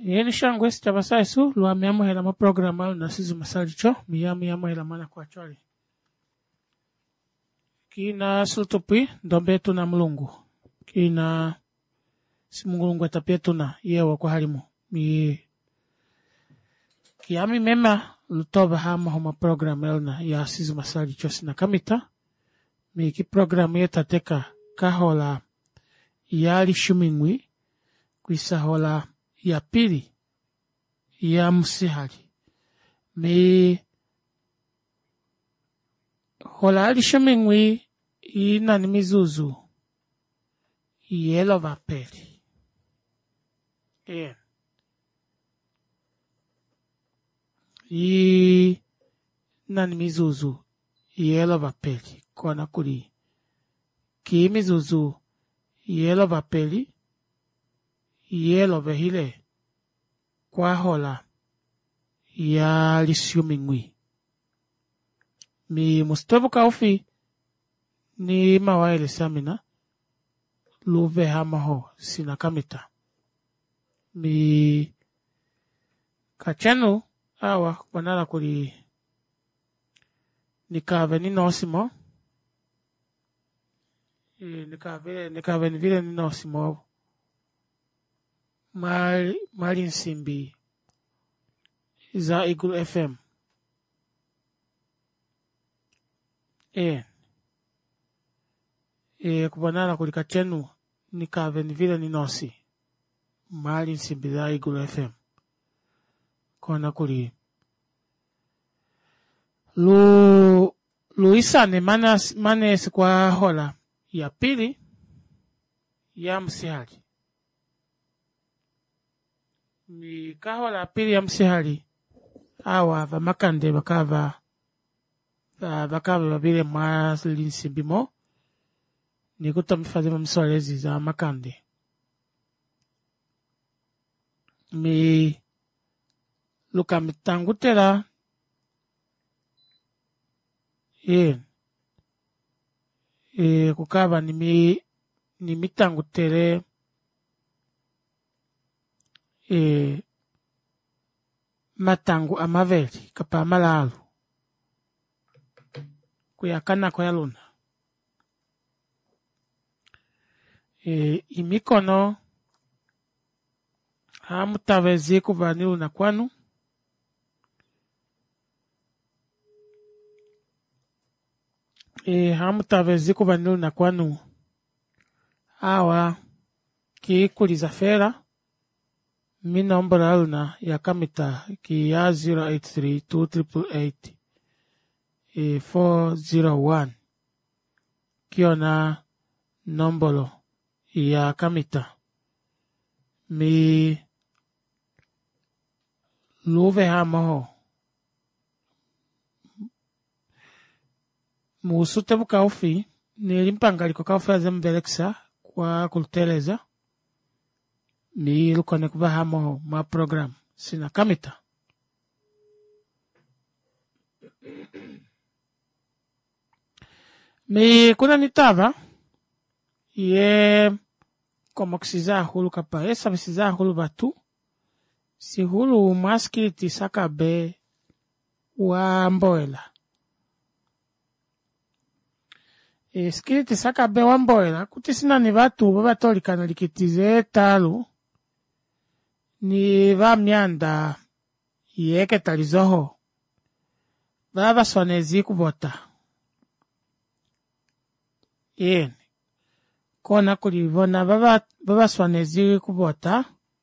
Yeni shangwe si chabasa isu, luwa miyamu hela ma programa na sizu masali cho, miyamu hela mana kwa chwali. Kina sultupi, dombe tuna mulungu. Kina si mulungu etapia tuna, yewa kwa halimu. Kiyami mema, lutoba hama homa programa elna ya sizu masali cho sina kamita. Ki programa yeta teka kahola yali shumingwi, kuisa hola ya pili ya msihali. Hola yali shumingwi ina ni mizuzu yelo vapeli. Ina ni mizuzu yelo vapeli. Kona kuli ki mizuzu yelo vapeli yelo vehile kwa hola ya lisiumingwi. Mustovu kaufi ni mawaile samina luve hamaho sina kamita. Kachenu awa wanala kuli nikave ni nosimo. Nikave ni vile ni nosimo. Mali nsimbi za Eagle FM. Kubanana kulika chenu nikave ni vile ni nosi. Mali nsimbi za Eagle FM. Kona kuli Luisa ni manes kwa hola ya pili ya msihali. Ni kahola pili ya msihali. Awa vamakande bakava babile mwaslinsi bimo. Ni kutomifadima msolezi za makande. Luka mitangutela. Kukaba ni mitangutele. Matangu amaveli kapa malalu kuyakana kwa yaluna. Imikono hamutavezi kuvanilu na kwanu. Hamutavezi kuvanilu na kwanu. Awa kikuliza fera. Nombra aluna ya kamita ki ya 083-2888-401. Kiona nombolo ya kamita. Luve hamaho. Musute bukaufi. Nilimpangaliko kaufi ya zembeleksa kwa kulteleza. Lukone kubahamo ma program sina kamita. Kuna nitava como ksiza hulu kapa esa siza hulu batu si hulu maskiliti sakabe wa mboela. Skiliti sakabe wa mboela kutisina ni batu babatolika na likitize talu. Ni vamianda yeke talizoho. Baba sonezi kubota. Kona kulivona baba sonezi kubota.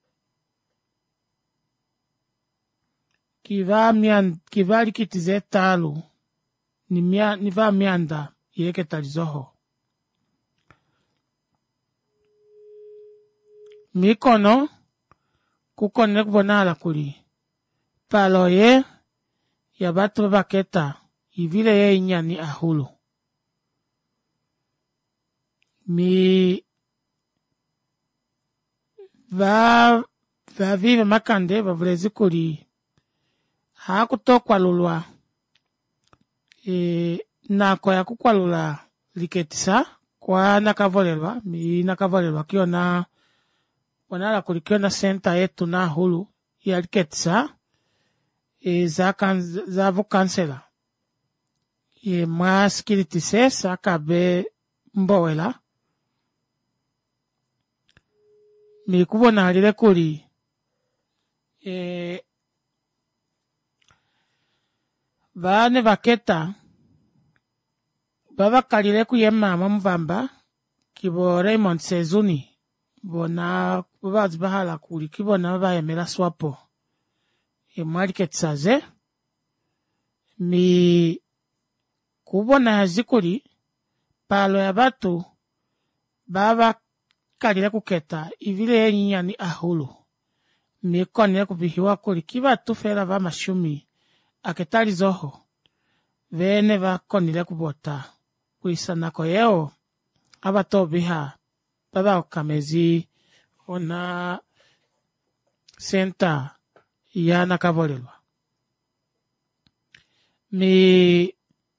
Kivali kitize talu. Ni vamianda yeke talizoho. Mikono. Kukone kubonala kuli. Palo ye. Ya batu babaketa. Ivile ye inyani ahulu. Vive makande. Vavlezi kuli. Hakutokwa lulwa. Nako ya kukwa lula. Liketisa. Kwa nakavolelwa. Nakavolelwa kiona. Wanala kulikiona senta yetu na hulu yaliketsa za vukansela mwa sikiliti sesa akabe mbowela mikubona alile kuli bane baketa babakalile kuyemama muvamba kibo Raymond Sezuni bona babazi bahala kuli kibona bayemela swapo mwaliketsaze mi kubona hazikuli palo ya batu baba kalile kuketa ivile nyinyani ahulu mikonile kubihiwa kuli kibatu fera ba mashumi aketali zoho vene bakonile kubota kuisanako yeo abato biha baba okamezi ona senta ya nakabolelwa mi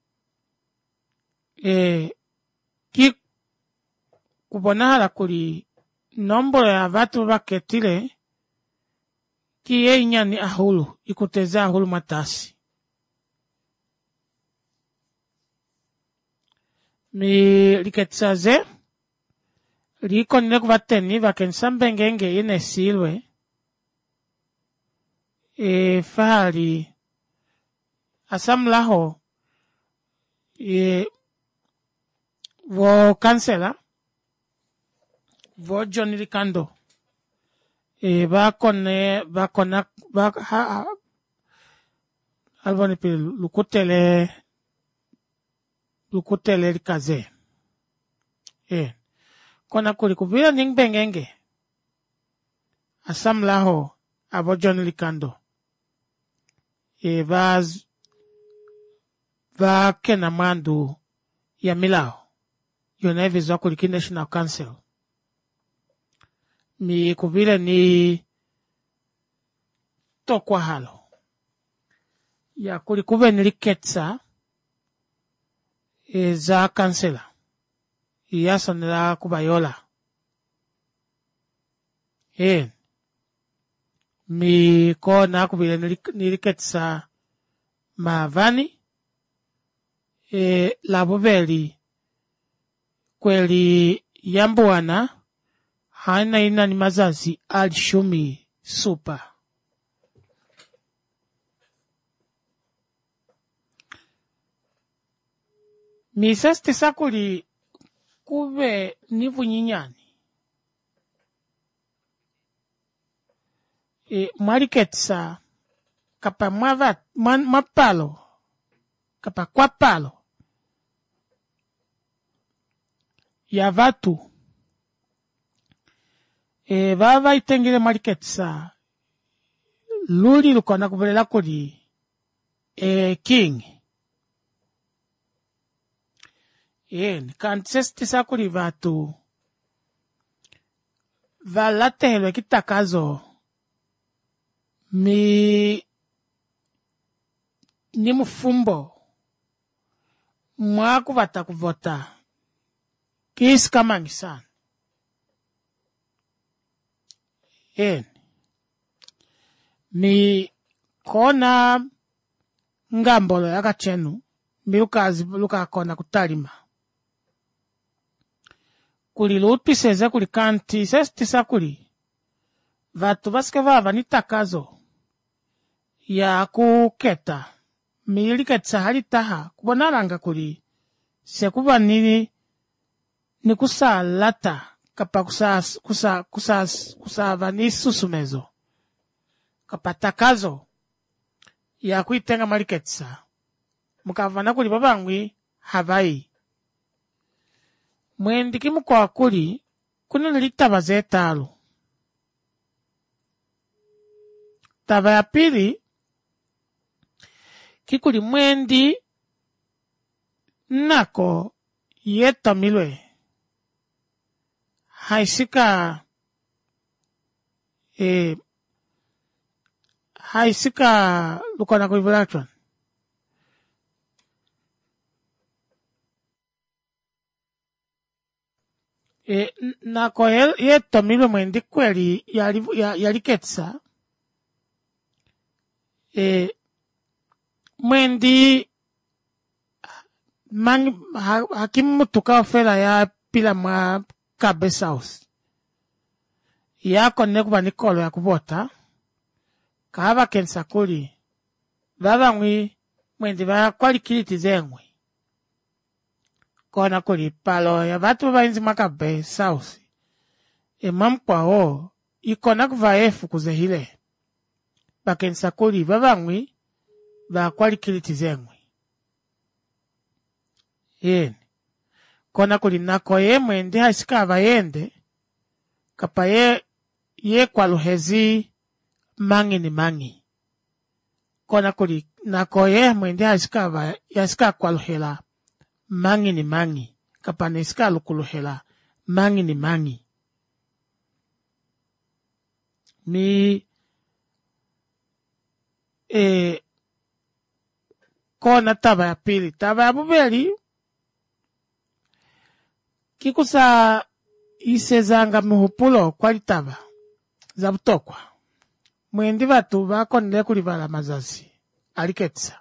ki kubona hala kuli nombolo ya batu baketile ki inyani ahulu ikuteza ahulu matasi mi liketsaze likonile kubateni bakensambengenge yene silwe fahali asamlaho vo kansela vo John Likando bakona albani pili lukutele likaze kona kuli kuvila ningbengenge asamlaho avo John Likando kena mandu ya milao yona vizwa kuliki National Council mi kuvile ni tokwa halo ya kulikuve niliketsa za kansela iyasonela kubayola mi kona kuvile niliketsa mavani labuveli kweli yambuana haina ina ni mazazi alishumi super misesti sakuli kuve nivu nyinyani mwaliketsa kapa mapalo kapa kwa palo ya vatu baba itengile mwaliketsa luli lukona kuvelela kuli king kansesti sakuli vatu valatehelwe kitakazo ni mufumbo mwaku vata kuvota kisi kamangi sana mi kona ngambolo yakachenu milukazi lukakona kutalima kuli lupiseze kuli kanti sestisa kuli vatu basike vava nitakazo ya kuketa miliketsa halitaha kubonalanga kuli sekuba ni kusalata kapa kusava ni susumezo kapa takazo ya kuitenga maliketsa mukavana kuli babangwi havai mwendiki mukwa kuli kuna nilitaba zetalo taba ya pili kikuli mwendi nako yetamilwe haisika lukona kuivulatwan nako yetamilwe mwendi kweli yaliketsa mwendi hakimu mutuka ofela ya pila mwa Cabeza House ya konne kuba nikolo ya kubota kaba kensa kuli baba ngwi mwendi ba kwalikiliti zengwe kona kuli palo ya batu bainzi mwa Cabeza House mamkwao ikona kuva efu kuzehile bakensa kuli baba ngwi ba kwalikiliti zengwe kona kuli nako ye mwendi hasika bayende kapa ye kwa luhezi mangi ni mangi kona kuli nako ye mwendi hasika kwa luhela mangi ni mangi kapa nesika lukuluhela mangi ni mangi mi kona taba ya pili taba ya bubeli kikusa isezanga muhupulo kwa litaba za butokwa mwendi batu bakonile kulibala mazazi aliketsa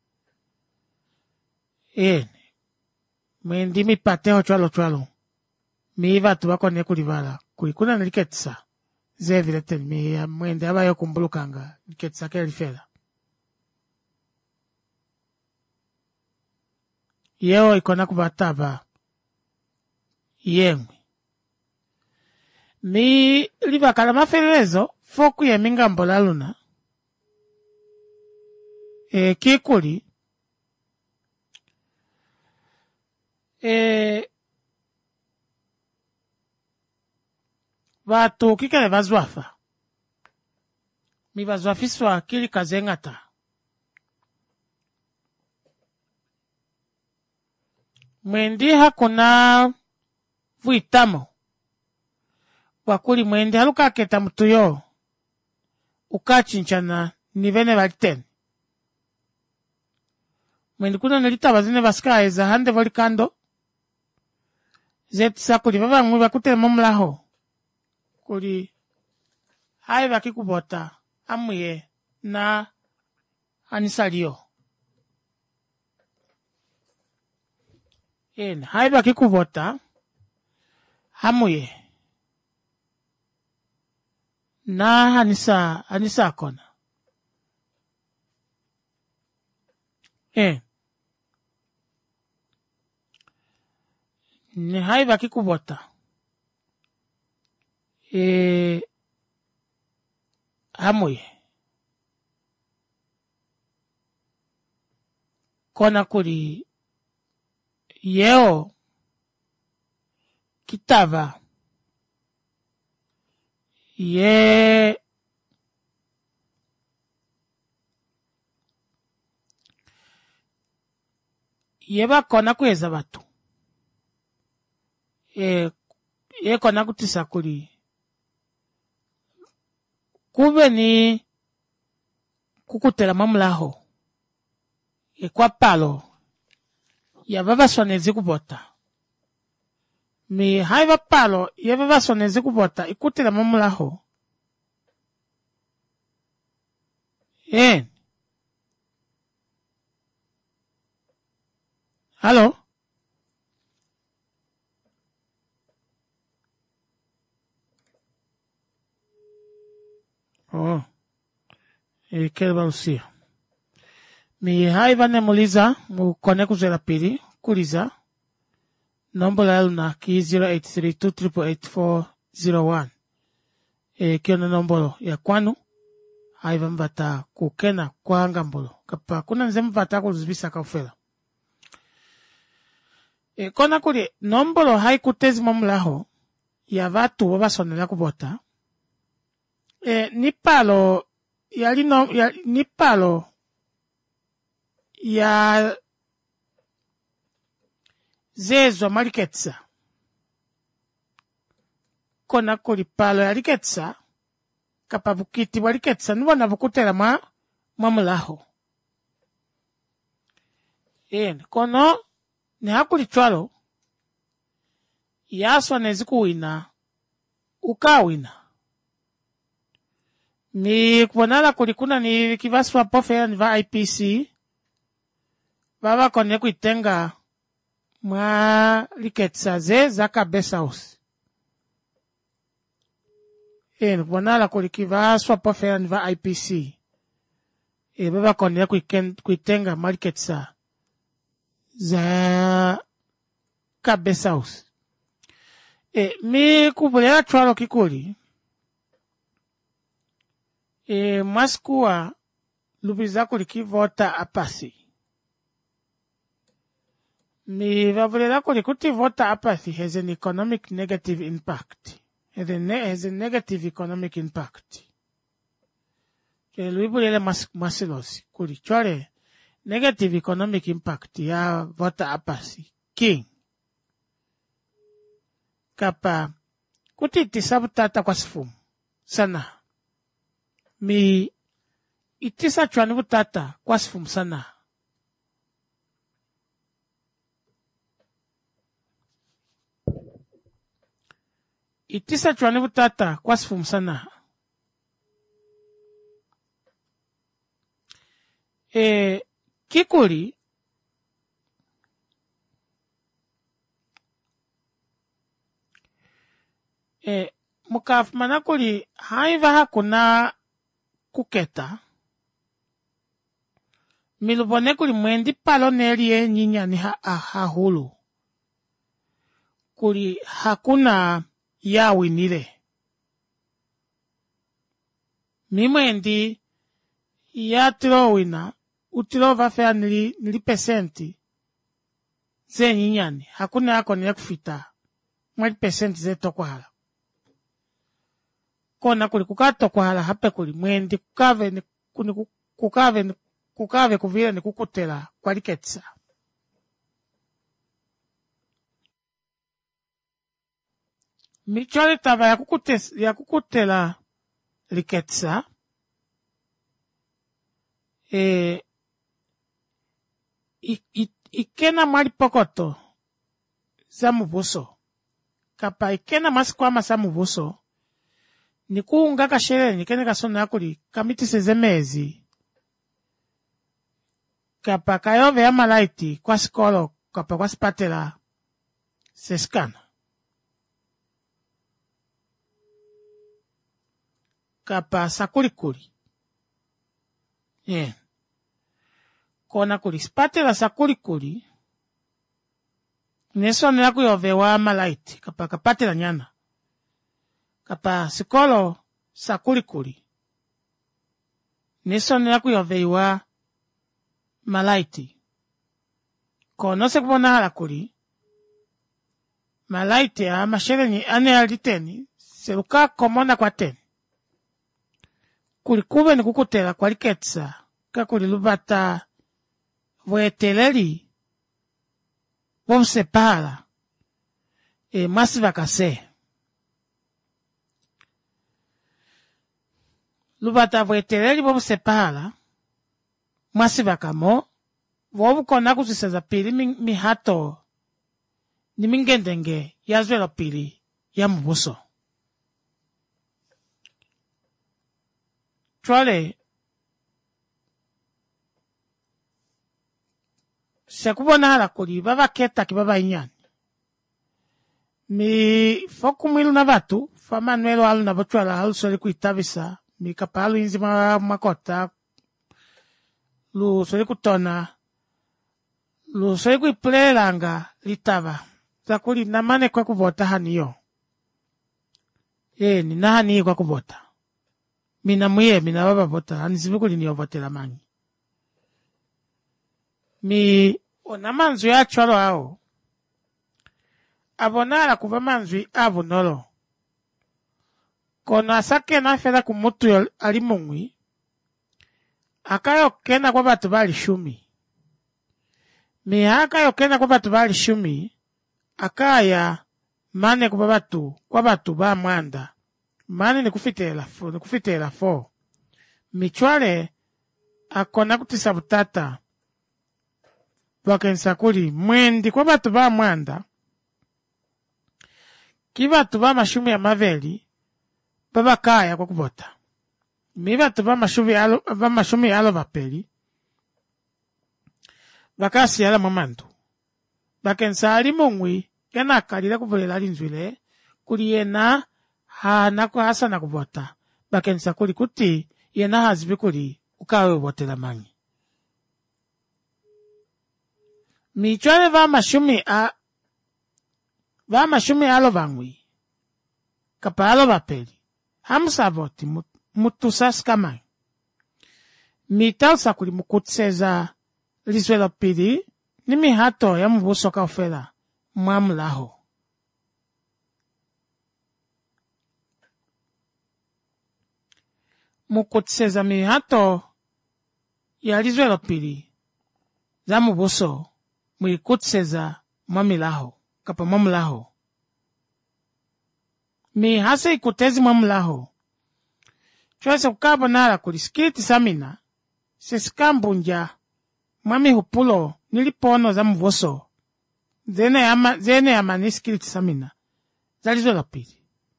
mwendi mipateho chwalo mi batu bakonile kulibala kulikuna naliketsa zevile teni mwendi abayo kumbulukanga liketsa ke lifela yeo ikona kubataba yemwe mi libakala maferezo foku ye mingambo la luna kikuli batu kikele bazwafa mi bazwafiswa kili kazengata mwendi hakuna vuitamo wakuli mwendi haluka keta mutuyo ukachinchana nivene valiteni mwendi kuna nelitaba zine basikaye za hande volikando zetisa kuli baba ngwi bakutele momulaho kuli hai bakikubota amuye na anisaliyo hai bakikubota hamuye na anisa kona ni hai bakikubota hamuye kona kuli yeo kitava ye bakona kweza batu ye kona kutisa kuli kube ni kukutela mamulaho kwa palo ya baba sonezi kubota mi haiva palo ya baba sonezi kubota ikutela mamulaho halo kelba usia mi haiva nemuliza mukone kuzela pili kuliza nombola yaluna ki 0832888401 kiona nombolo ya kwanu haiva mbata kukena kwa ngambolo kapa kuna nze mbata kuzibisa kaufela kona kuli nombolo haikutezi mamulaho ya batu babasonela kubota ni palo ni palo ya zezo maliketsa kona kuli palo ya liketsa kapa bukiti waliketsa nubona bukutela mamulaho kono ni hakuli chwalo yaswa nezikuwina ukawina Mi kuonala kulikuna ni kivaswa pofera ni va IPC. Baba kone kuitenga mwa liketsa ze za Cabeçaus. Kuonala kulikivaswa pofera ni va IPC. Baba kone kuitenga mwa liketsa za Cabeçaus. Mi kubulela chwalo kikuli. Mwasikuwa lubiza kulikivota apasi. Mi vabulela kulikutivota apasi has an economic negative impact. Has a negative economic impact. Luibulela masilosi kulichwale negative economic impact ya vota apasi. King. Kapa kutiti sabutata kwa sifumu. Sana. Mi itisa chwani butata kwa sifumu sana. Itisa chwani butata kwa sifumu sana. Kikuli mukafumana kuli haiva hakuna kuketa. Milubone kuli mwendi palo nelie nyinya ni hahulu. Kuli hakuna yawi nile. Mimwendi ya tilowina utilova fea nili pesenti ze nyinyani. Hakuna yako nile kufita mweli pesenti ze tokwala. Kona kuli kukato kwa hala hape kuli mwendi kukave kuvile ni kukutela kwa liketsa. Michole tava ya kukutela liketsa. Ikena mwali pokoto za mubuso. Kapa ikena masikwama za mubuso. Nikunga kashere nikene kasona kuli kamitise zemezi. Kapa kayove ya malaiti kwa skolo kapa kwa spatela seskana. Kapa sakulikuli. Kona kuli spatela sakulikuli. Nesone la kuyove wa malaiti kapa kapatela nyana. Kapa sikolo sakulikuli. Nesone la kuyove wa malaiti. Kono se kubona hala kuli. Malaiti ya mashere ane aliteni. Seluka komona kwa teni. Kuli kube ni kukutela kwa liketsa. Kakuli lubata voeteleri. Vomsepala. Masiva kase. Lubata voeteleri vomsepala. Masiva kamo. Vovu kona kusiseza pili mihato. Ni mingendenge ya zwelo pili ya mubuso. Chwale. Sekubona hala kuli baba keta ki baba inyani. Mi foku mwilu na vatu. Famanuelo alu na bochwala halu soli kuitavisa. Mi kapalu inzi makota. Lu soli kutona. Lu soli kuipulelanga litava. Zakuli namane kwa kuvota haniyo. Ni nahani kwa kuvota. Mina mwiye, mina baba vota. Hanizibukuli niyo vote la mangi. Mi onamanzwi ya chwalo hao. Abonala kuva manzwi abonolo. Kono asake na feda kumutu alimungwi. Akayo kena kwa batu bali shumi. Mi akayo kena kwa batu bali shumi. Akaya mane kwa batu ba mwanda. Mane ni kufitela fo. Michwale akona kutisa butata. Wakensa kuli mwendi kwa batu ba mwanda. Kibatu ba mashumi ya maveli. Baba kaya kwa kubota. Mivatu vamashumi alo vapeli. Vakasi ala mamandu. Vakensali mungwi yana akalile kuvolela linzwile kuli yena hanako hasana kuvota. Vakensa kuli kuti yena hazibi kuli ukawe votela mangi. Michwale vamashumi alo vangwi. Kapa alo vapeli. Hamsa voti mutusas mangi. Mital sakuli mukutseza Liswelo pidi, ni mihato ya mvuso ka ofela, mwamulaho. Mukutseza mihato ya liswelo pidi, za mvuso, mwikutseza mwamilaho, kapa mwamulaho. Mi hasa ikutezi mwamulaho. Chwese kukabonara kulisikiti samina, sesikambunja, Mwami hupulo nilipono za mvoso. Zene ya maniskiliti samina. Zalizo la pili.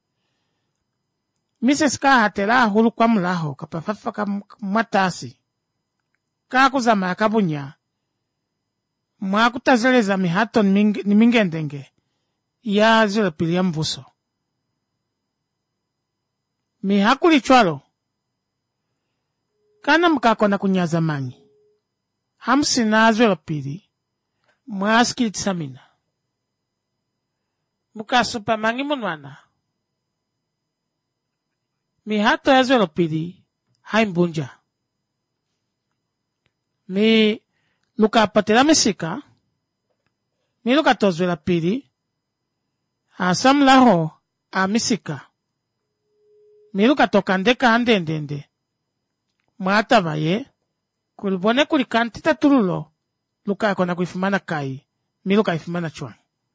Mise ska hatela hulu kwa mulaho kapafafa kamatasi. Kakuzama ya kabunya. Mwakutazeleza mihato ni mingendenge. Ya zilo la pili ya mvoso. Mihakuli chwalo. Kana mkakona kunyaza mangi. Hamsi na azwelo pili, mwaskili tisamina. Muka supa mangi munwana. Mi hato ya zwelo pili, haimbunja. Mi luka patela misika, mi luka tozwela pili, asam laho a misika. Mi luka tokandeka handendende. Mwata vaye, kulibone kulikantita tululo, luka kona kuifumana kai, mi luka ifumana chwa.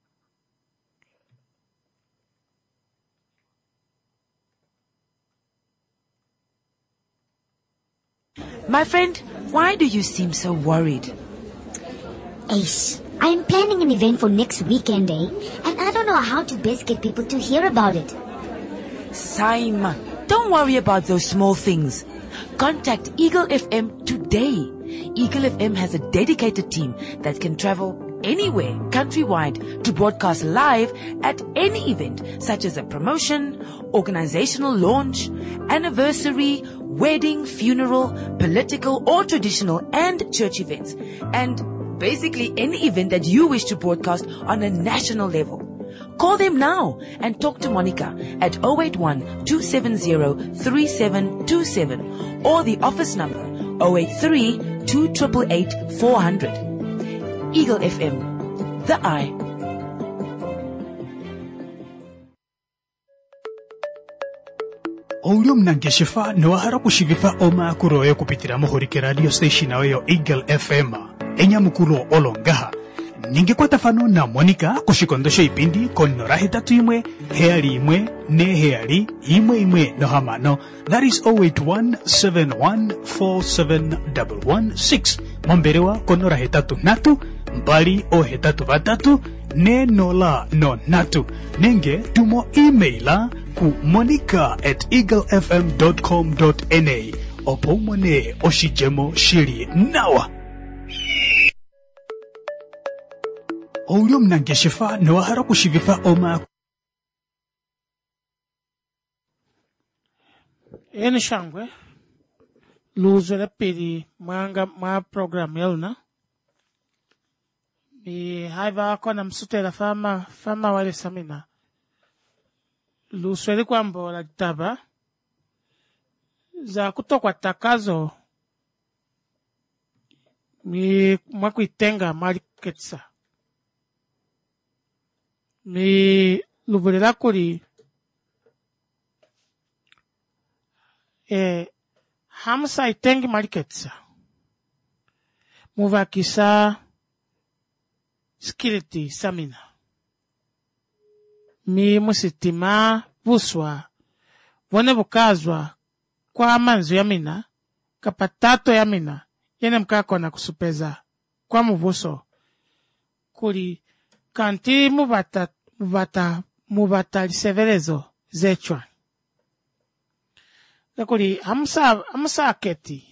My friend, why do you seem so worried? Ace, I'm planning an event for next weekend, and I don't know how to best get people to hear about it. Simon, don't worry about those small things. Contact Eagle FM today. Eagle FM has a dedicated team that can travel anywhere countrywide to broadcast live at any event, such as a promotion, organizational launch, anniversary, wedding, funeral, political or traditional and church events, and basically any event that you wish to broadcast on a national level. Call them now and talk to Monica at 081-270-3727 or the office number 083-288-400. Eagle FM, the eye. Oulio mnangeshifa nwahara kushivifa oma kuroe kupitira mohorike radio station aweyo Eagle FM. Enya mukuro olongaha. Ningekwata fano na Monica kushikondosha ipindi konora hetatu imwe, heali imwe, ne heali, imwe no hamano. That is 081-7147-116. Momberewa konora hetatu natu, mbali o hetatu batatu, ne nola no natu. Nenge tumo emaila ku monica@eaglefm.com.na. Opo mone oshijemo shiri nawa. Oulio mnangeshifa nwahara kushivifa oma. Eni shangwe, luzo le pili mwa program yelna. Mi haiva kona msutela fama wale samina. Luzo le kwambo la ditaba. Za kutokwa takazo. Mi mwakuitenga mariketsa. Mi luvulela kuli hamsa itengi mariketsa. Muvakisa skiliti samina. Mi musitima vuswa. Vone vukazwa kwa manzu yamina. Kapatato yamina. Yene mkakona kusupeza kwa muvuso. Kuli kanti muvata lisevelezo zechwa. Kakuli hamsa keti.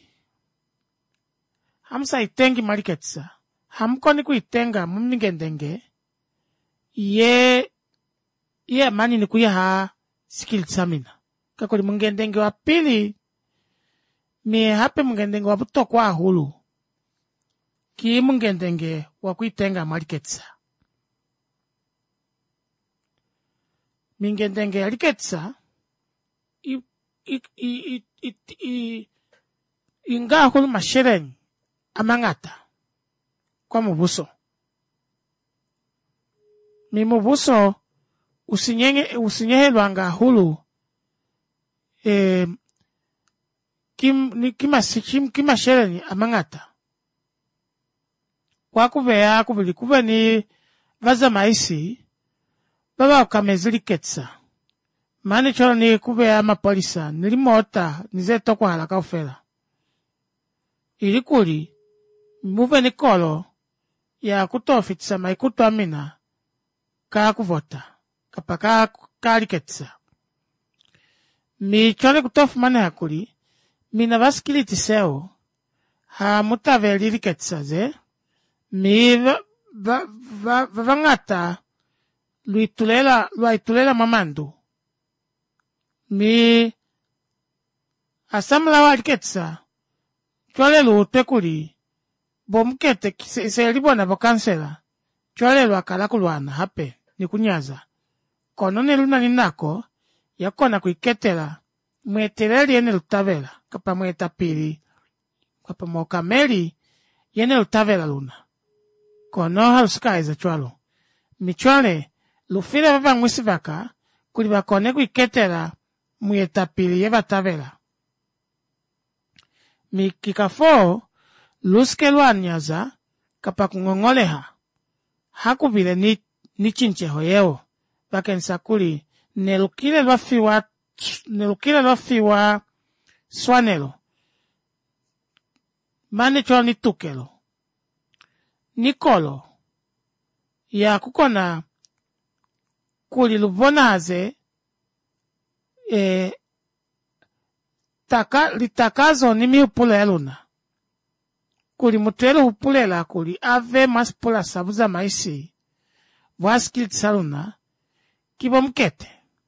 Hamsa itengi maliketsa. Hamkoni kuitenga mumningendenge. Ye mani ni kuya skill samina. Kakuli mungendenge wa pili. Mi hape mungendenge wa butokwa hulu. Ki mungendenge wa kuitenga maliketsa. Mingendenge aliketsa. Inga hulu mashereni. Amangata. Kwa mubuso. Mi mubuso usinyehelwanga hulu kima shereni amangata. Kwa kuvea kubili kuve ni vaza maisi baba ukamezili ketsa. Mani cholo ni kuvea mapolisa nilimota nizeto kwa halaka ufela. Ilikuli muve ni kolo ya kutofitisa maikutu amina kaa kuvota kapaka kaliketsa. Mi chole kutofu mane hakuli mina vaskiliti seo ha mutaveli liketsa ze mi vangata luitulela mamandu mi asamla waliketsa chole lute kuli bomkete se libona bokansela chole lwakala kulwana hape ni kunyaza kono ne luna ninako yakona kuiketela mweteleli ene lutavela kapa mwetapili kapa mokameli yene lutavela luna kono halusikaiza chwalo michwale lufile vava mwisivaka kuli bakone kuiketela mwetapili yevatavela mikikafo luske lwanyaza kapa kungongoleha hakuvile ni chincheho yeo bakensa kuli nelukile lwafiwa swanelo mane cholo ni tukelo nikolo ya kukona kuli lubonaze litakazo ni mihupula ya luna kuli mutwelo hupulela kuli ave maspula sabuza maisi waskilti saluna kibo mkete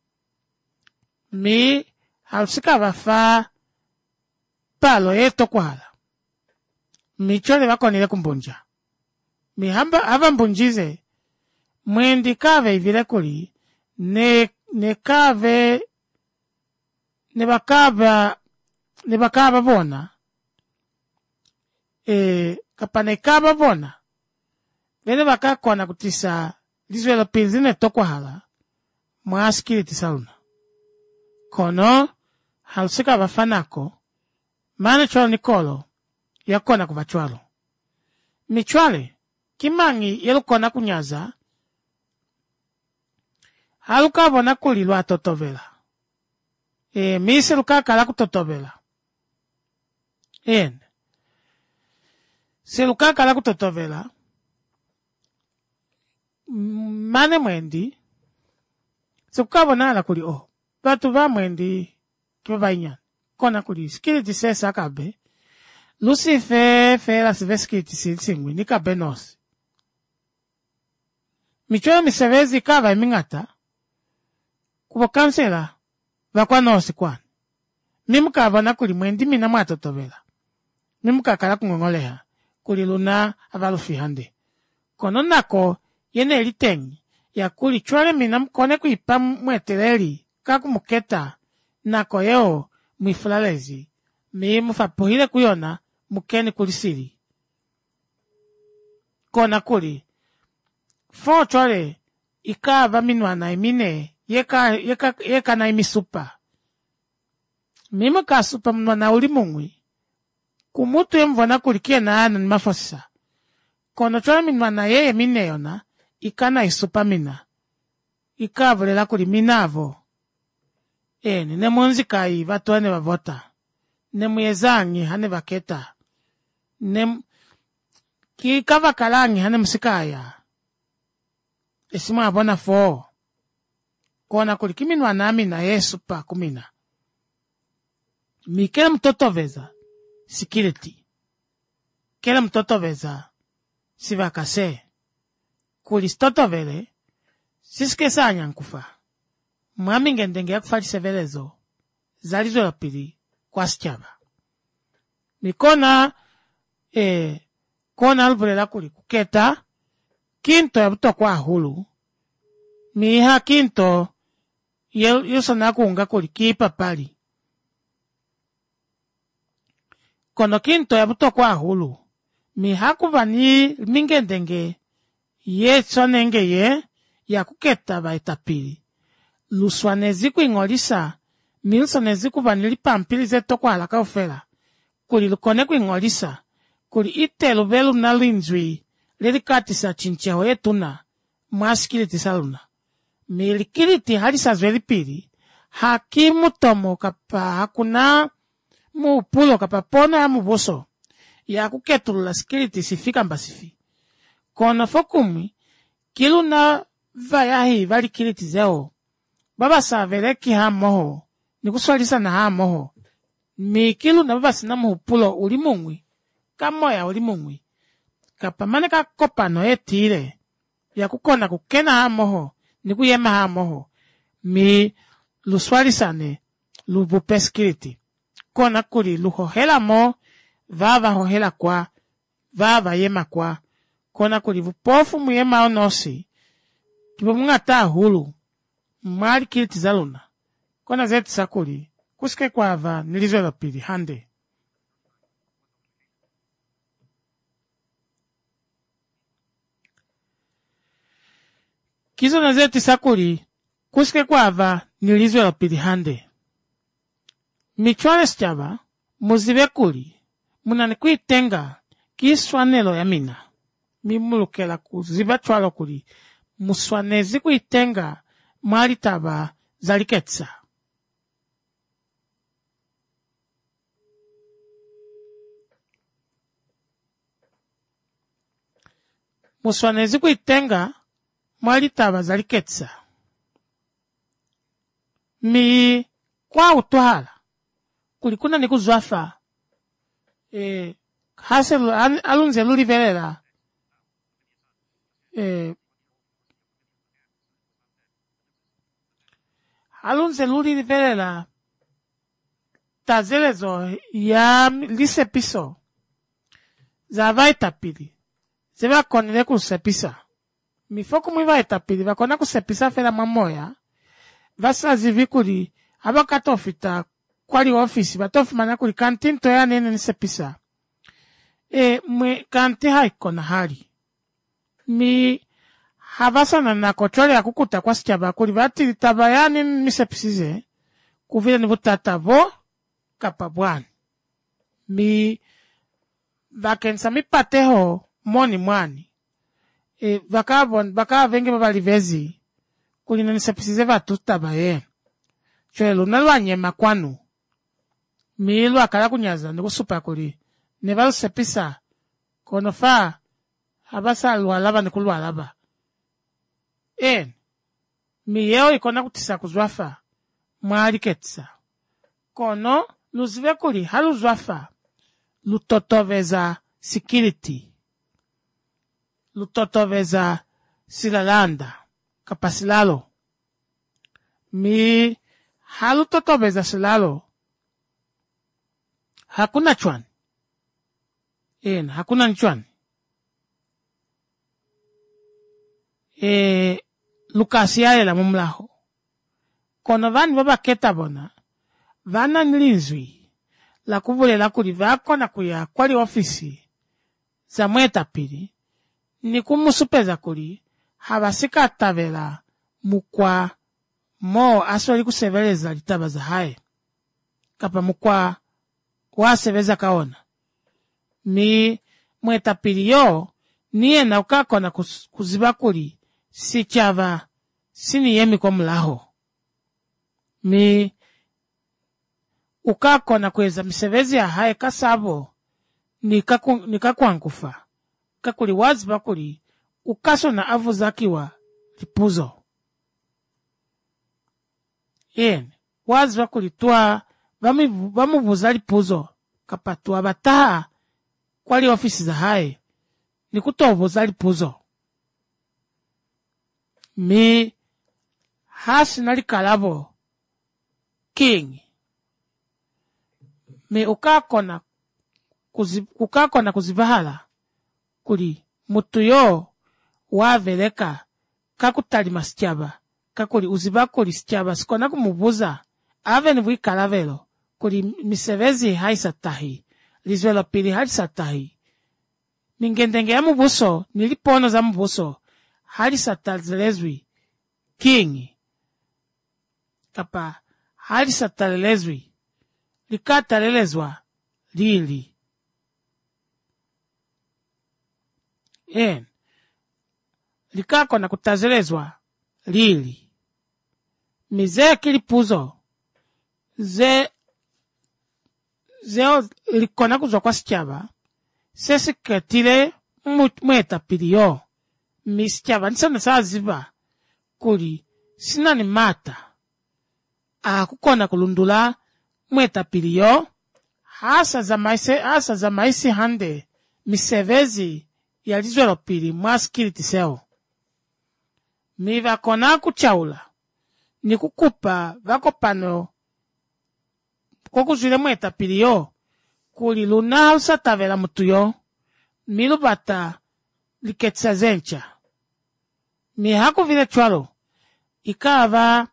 mi halusika vafa palo yeto kwala mi chole wakonile kumbunja mi hava mbunjize mwendi kave ivile kuli ne kave ne bakaba bona kapane kaba bona vene bakakona kutisa lizwela pilzine tokwahala mwaskiliti saluna kono halusika vafanako mane cholo nikolo yakona kuvachwalo michwale kimangi yelukona kunyaza halukabona kuli lwatotovela mise lukakala kutotovela se lukakala kutotovela mane mwendi sekukabona ala kuli batu ba mwendi kibabainya kona kuli skiliti sesa kabe Lucifer fera sveskiti singwi nikabe nosi michwela misevezi kava imingata kubokansela vakwa nosi kwani mimukavona kuli mwendi mina mwatotovela mimukakala kungongoleha kuli luna avalufihande kono nako yene elitengi ya kuli chwale mina mkone kuipa mweteleli kakumuketa nako yeo mwifulalezi mi mufapuhile kuyona mukeni kuli sili kona kuli fo chwale ikava minwana imine yeka na imisupa mima kasupa mnwana ulimungwi kumutu yemvona kuli kiena ana ni mafosa kono chwale minwana yeye mine yona ikana isupa mina ikavulela kuli minavo ne munzikai vatuane vavota ne muyezangi hane vaketa ne kikava kalangi hane musikaya esimu abona fo kona kuli kiminwa nami na Yesu pa kumina Mi kila mtoto veza security. Kila mtoto veza sivakase. Kuli stoto vele siske sanya nkufa. Mwami ngendenge ya kufali sevelezo zalizo la pili kwa sichaba. Mikona kona albulela kuli kuketa kinto ya buto kwa hulu. Miha kinto yuso na kuunga kuli kipa pali. Kono kinto ya buto kwa hulu. Miha kuvani mingendenge ye sonenge ye ya kuketa ba etapili. Luswanezi kuingolisa milsonezi kuvanili pampili zeto kwa alaka ufela. Kuli lukone kuingolisa. Kuli ite luvelu na linzwi. Lili katisa chincheho yetuna. Mwasikiliti saluna. Milikiliti halisa zweli pili. Hakimu tomo kapa hakuna mupulo kapa pona ya muboso. Ya kuketulula sikiliti sifika mbasifi. Kono fokumi. Kilu na vayahi vali kiliti zeo. Baba saveleki hamoho. Nikuswalisa na hamoho. Mikilu na baba sinamu pulo ulimungwi. Kamoya ulimungwi. Kapamane kakopano etire. Ya kukona kukena hamoho. Nikuyema hamoho. Mi luswalisa ne. Lubupeskiriti. Kona kuli luhohela mo. Vava hohela kwa. Vava yema kwa. Kona kuli vupofu muyema onosi. Kipo mungata hulu. Mwali kiliti zaluna. Kona zeti sakuli. Kuske kwa ava nilizo la pili hande. Kizo na zeti sakuli. Kuske kwa ava nilizo la pili hande. Michwale sichaba. Muzive kuli. Munanekui tenga. Kiswanelo ya mina. Mimulukela kuziva chwalo kuli. Muswanezi kuitenga. Mwali taba zaliketsa. Muswanezi kuitenga. Mwali taba zaliketsa. Mi kwa utuhala. Kulikuna ni kuzwafa. Haselu alunze lulivelela. Alunze lulivelela. Tazelezo ya lisepiso. Zava etapili. Zeva konile kusepisa. Mifoku mwiva etapili. Vakona kusepisa fela mamoya. Vasa zivikuli. Aba katofita. Kwali ofisi. Batofi mana kuli kantin toya nene nisepisa. Mwe kanti haikona hali. Mi havasana na kochole ya kukuta kwa sichaba. Kuli vati tabayani nisepisize. Kuvile nivutata vo. Kapabwani. Mi vakensa mi pateho moni mwani. Vaka vengi mabalivezi. Kuli nisepisize vatu tabaye. Chwe lunalwa nyema kwanu. Mi ilu akala kunyaza. Nikusupa kuli. Nevalu sepisa. Konofa. Habasa lualaba nikulualaba. Mi yeo ikona kutisa kuzwafa. Mwali ketisa. Kono. Luzive kuli halu zwafa. Lutotoveza security. Lutotoveza silalanda. Kapasilalo. Mi halu totoveza silalo. Hakuna chwan. Hakuna nchwan. Lukasiale la mumlaho. Kono vani baba ketabona. Vana nilinzwi. La kuvule la kuli vako na kuya kwali ofisi. Za mweta pili. Ni kumusupeza kuli. Havasika atavela. Mukwa. Mo aswali kuseveleza litaba za hae. Kapa mukwa. Waseveza kaona. Mi mweta pili yo. Niye na ukako na kuziba kuli. Si chava. Sini yemi kwa mlaho. Mi ukako na kweza misevezi ya hae kasabo nikakwangufa. Kakuli waziba kuli ukaso na avu zakiwa lipuzo. Waziba kuli tuwa vamuvuza lipuzo kapatu abataha kwali ofisi za haye ni kutovuza lipuzo mi hasi nalikalavo king mi ukakona kuzivahala kuli mutu yo waveleka kakutalima sichaba kakuli uziba kuli sichaba sikona kumuvuza ave ni vuikalavelo kuli misevezi haisatahi lizwelo pili halisatahi mingendenge ya muvuso nilipono za muvuso halisatalezwi king kapa halisatalezwi likatalelezwa lili likako na kutazelezwa lili mizee kilipuzo zeo likona kuzwa kwa sichaba sesiketile mweta piliyo misichaba nisana saa ziva kuli sinani mata kukona kulundula mweta piliyo hasa za maisi hande misevezi yalizwelo pili mwasikiliti seo mivakona kuchaula ni kukupa vakopano kokuzwile mweta piliyo kuli luna usatavela mutuyo milubata liketsa zencha mihaku vile chwalo ikava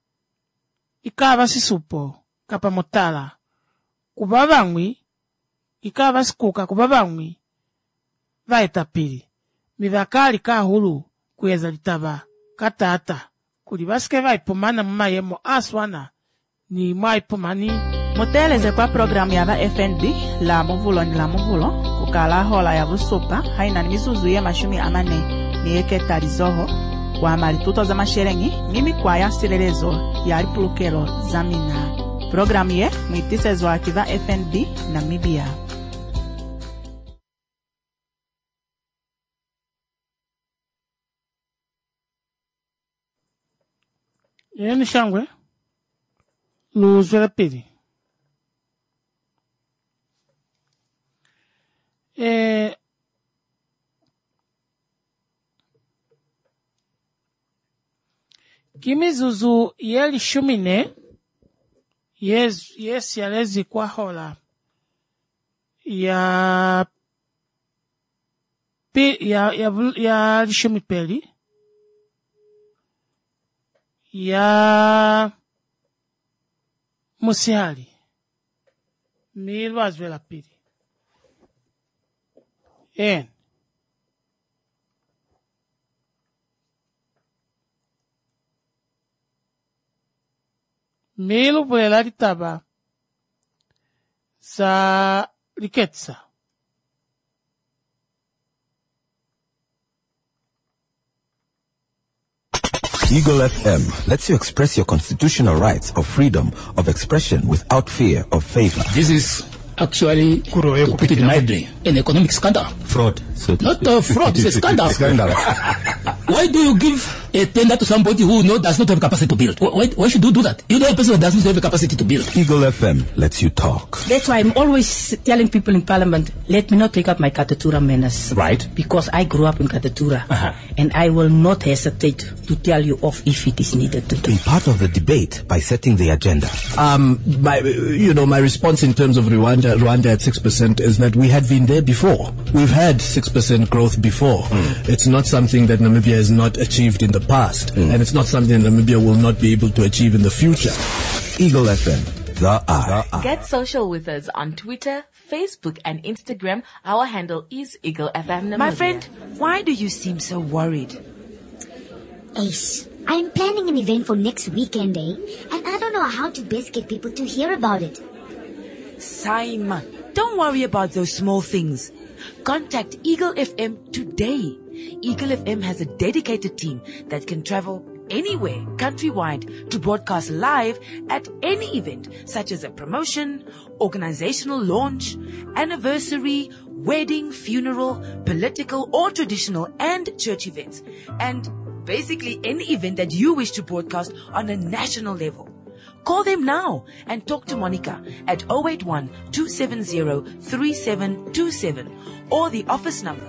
sisupo kapa motala kubabangwi ikava sikuka kubabangwi vaeta pili mivakali kahulu kuyeza litava katata kuli basike vaipumana mumayemo aswana ni mwaipumani muteleze kwa programu ya va FNB la muvulo ni la muvulo kukala hola ya vusopa haina ni mizuzu ye mashumi amane ni eketa lizoho kwa malituto za masherengi mimi kwa ya silelezo ya lipulukelo zamina programu ye mwitisezwa akiva FNB Namibia. Yeni shangwe luzwele pili kimizuzu yeli shumine yes yalezi kwa hola ya lishumipeli ya musihali milwazwela pili milu vulela litaba za liketsa Eagle FM lets you express your constitutional rights of freedom of expression without fear of favor. This is actually, to put it mildly, an economic scandal. Fraud. So not fraud, it's a scandal. Why do you give a tender to somebody who does not have capacity to build? Why should you do that? You know a person that doesn't have the capacity to build. Eagle FM lets you talk. That's why I'm always telling people in Parliament, let me not take up my Katatura menace. Right. Because I grew up in Katatura. And I will not hesitate to tell you off if it is needed to do. Be part of the debate by setting the agenda. My response in terms of Rwanda at 6% is that we had been there before. We've had 6% growth before. It's not something that Namibia has not achieved in the past. And it's not something that Namibia will not be able to achieve in the future. Eagle FM, the eye. Get social with us on Twitter, Facebook, and Instagram. Our handle is Eagle FM Namibia. My friend, why do you seem so worried? Ace, I'm planning an event for next weekend, and I don't know how to best get people to hear about it. Simon, don't worry about those small things. Contact Eagle FM today. Eagle FM has a dedicated team that can travel anywhere countrywide to broadcast live at any event, such as a promotion, organizational launch, anniversary, wedding, funeral, political or traditional and church events, and basically any event that you wish to broadcast on a national level. Call them now and talk to Monica at 081-270-3727 or the office number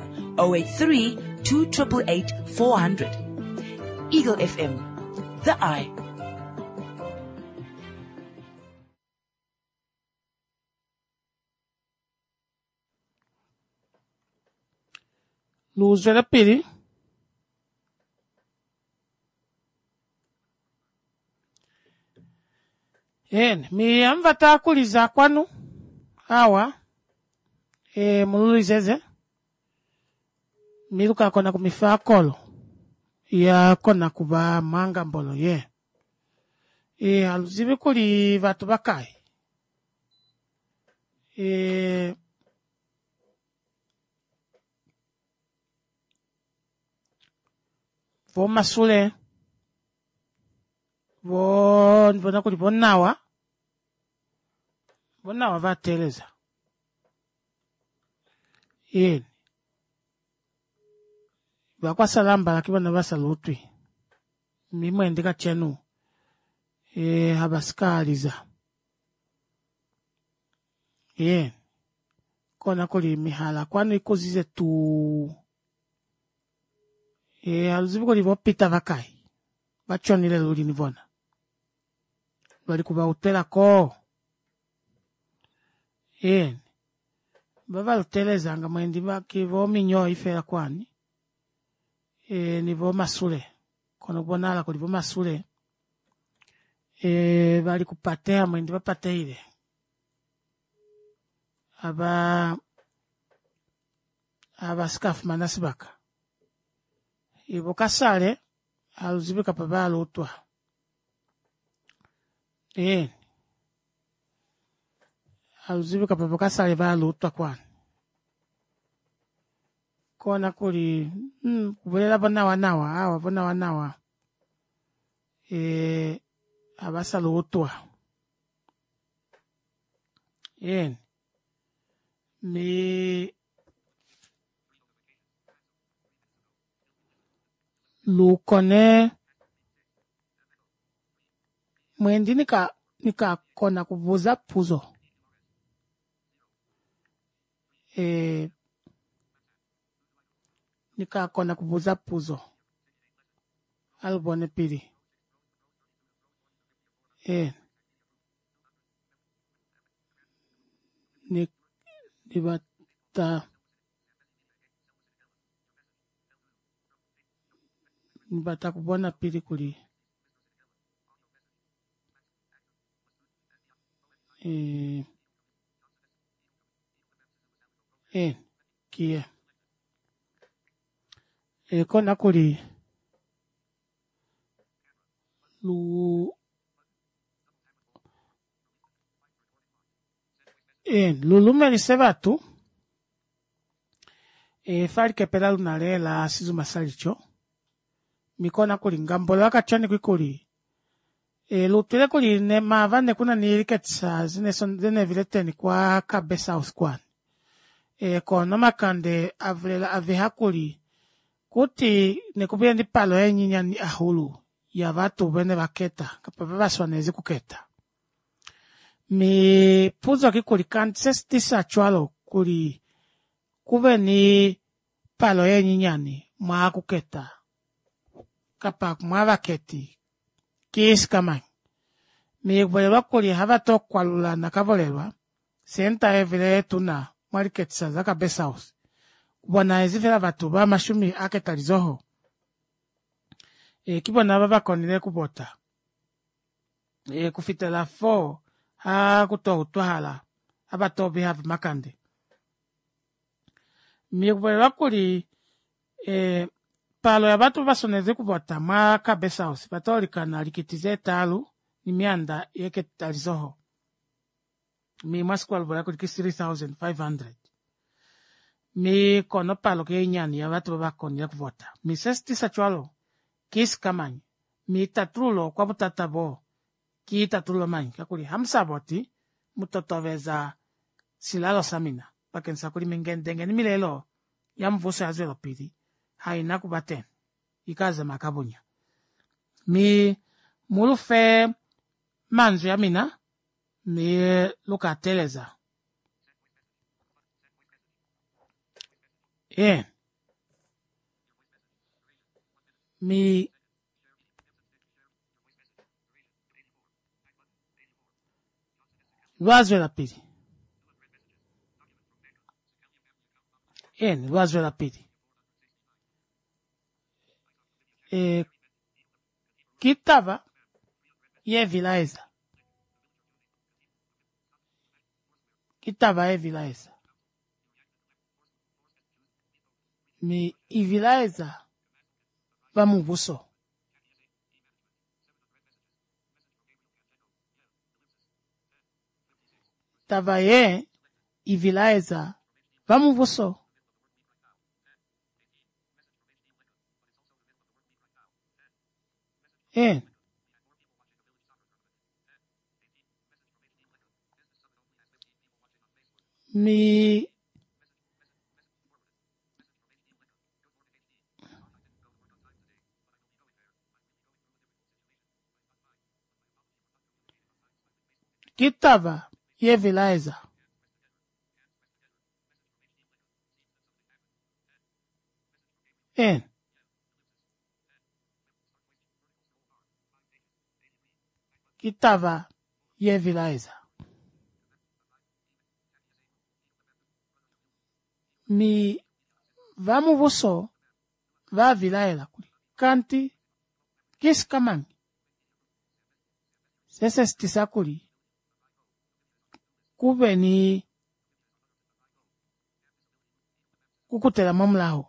083-288-400. Eagle FM, the eye. Luzwe la pili. Mi amvata kuliza kwanu awa mululizeze miluka kona kumifa kolo ya kona kuba manga mbolo ye aluzibi kuli vatu bakai vo masule vo kuli vonawa vateleza vakwasalamba lakivana vasalutwi mimwendeka chenu habasikaliza kona kuli mihala kwanu ikuzize tu aluzibi kuli vopita vakai vachonile luli nivona vali kuvautela ko vavaltelezanga mwendi vakivo minyo ifela kwani nivo masule kono bonala kuli vo masule vali kupatea mwendi vapateile aba skafu manasibaka ivo kasale aluzibika papa alutwa aluzibika papa kasale valutwa kwani kona kuli kubulela bonawa abasalutwa mi lukone mwendi nika kona kuvuza puzo nika kona kuvuza puzo albone pili nibata kubona pili kuli kie kona kuli lulumeli sevatu fali kepela lunale la sizu masalicho mikona kuli ngambola kachani kuli lutile kuli ne mavane kuna niliketsa zine vileteni kwa kabesa uskwan kono makande avlela aveha kuli kuti nekubia ndi palo enyinya ni ahulu ya vatu bene baketa kapapa baswanezi kuketa mi puzo kikuli kanses tisa chwalo kuli kuve ni palo enyinyani mwa kuketa kapak mwa baketi kis kamang mi kubelwa kuli hava to kwalula nakavolelwa senta evile tuna mariketsa zaka besaus kubona ezifela vatu ba mashumi aketalizoho kibona baba konile kubota kufitela 4 ha kutotwahala abato behave makande mi kubelwa kuli palo ya batu basoneze kubota ma kabesaus batolikana likitize talu ni mianda yeketalizoho mi maskwal bola kuli 3500 mi kono palo ke nyani ya batu bakoni ya kuvota mi sesti sachwalo kis kamany mi tatrulo kwa butatabo ki tatrulo many kakuli hamsaboti mutotoveza silalo samina pakensa kuli mingendenge ni milelo ya mvusa azelo pili haina kubaten ikaze makabunya mi mulufe manzo ya mina mi lukateleza mi wazo la pili wazo la pili kitava ye vilaeza mi ivilaeza vamuvuso tava ye ivilaeza vamuvuso mi kitava ye vilaeza kitava ye vilaeza mi vamuvuso va vilaela kuli kanti kisikamangi sese stisa kuli kube ni kukutela momlaho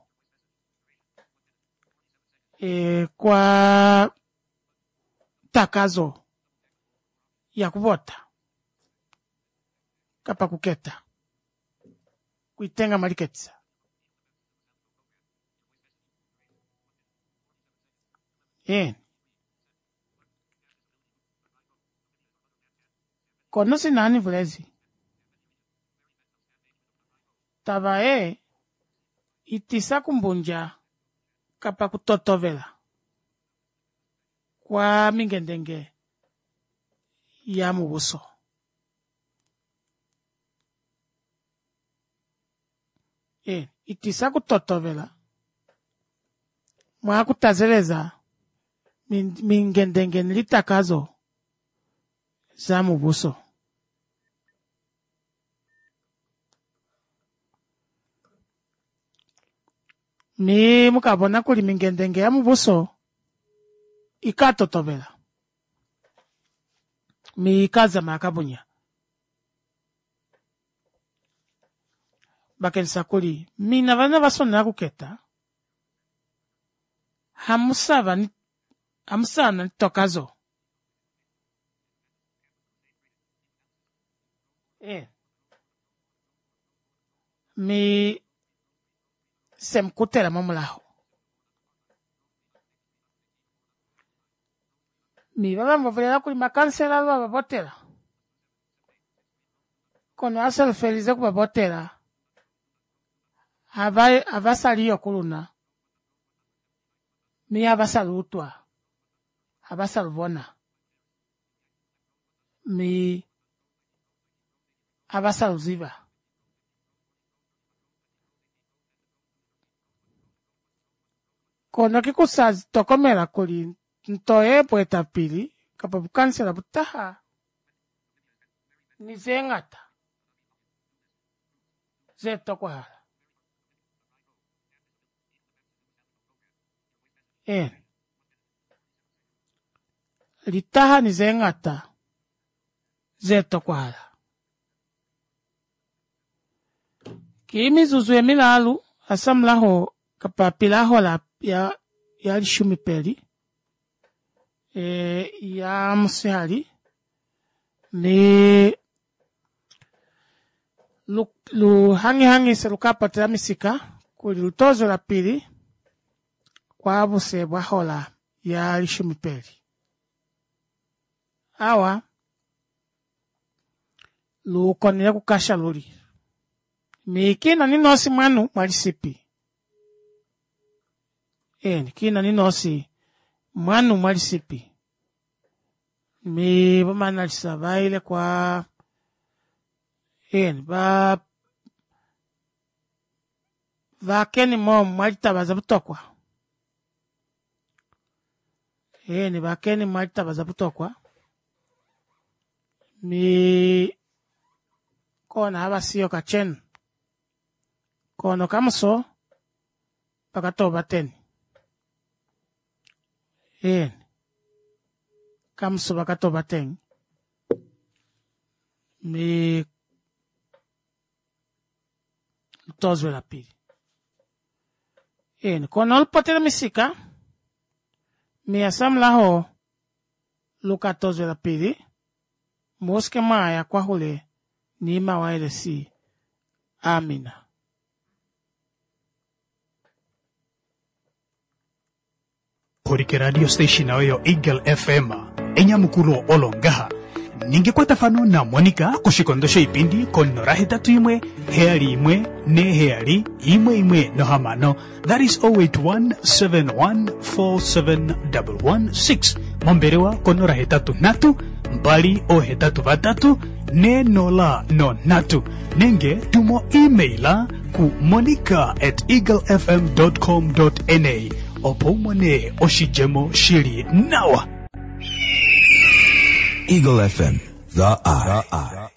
kwa takazo ya kuvota kapa kuketa kuitenga mariketsa konosi nani vulezi tava itisa kumbunja kapa kutotovela kwa mingendenge ya mubuso itisa kutotovela mwa kutazeleza mingendenge nilitakazo za mubuso mi mukabona kuli mingendenge ya mubuso ikatotovela mi ikaza makabunya bakensa kuli mina vana vasonera kuketa hamusana nitokazo mi semkutela momulaho mi baba mvolela kuli makansela lwa babotela kono asel felize kubabotela avasaliyo kuluna mi avasalutwa avasaluvona mi avasaluziva kono kikusazi tokomela kuli ntoye poeta pili kapa bukansela butaha nizengata zetokwala litaha nizengata zetokwala kiimizuzu emilalu asamlaho kapa pilaho la ya lishumi peli ya musihali ni lu hangi se lukapatela misika kuli lutozo la pili kwa abuse bwahola ya lishumi peli awa lukonile kukasha luli mikina ninosi mwanu mwalisipi kina ninosi mwanu mwalisipi mi bamanalisa baile kwa vakeni mom mwalitabaza butokwa vakeni mwalitabaza butokwa mi kona habasiyo kachen kono kamuso pakatoba teni kamuso pakatoba teni mi tozwe la pili kono lupotela misika mi asamla ho luka tozwe la pili moske maya kwa hule ni mawaile si amina. Horike radio station ayo Eagle FM enyamukuru olongaha ningekwata fano na Monica kushikondosha ipindi konora hetatu imwe heali imwe ne heali imwe imwe no hamano, that is 0817147116 momberewa konora hetatu natu mbali o hetatu batatu ne nola no natu nenge tumo emaila ku monica@eaglefm.com.na opomone oshijemo shiri nawa. Eagle FM, the eye.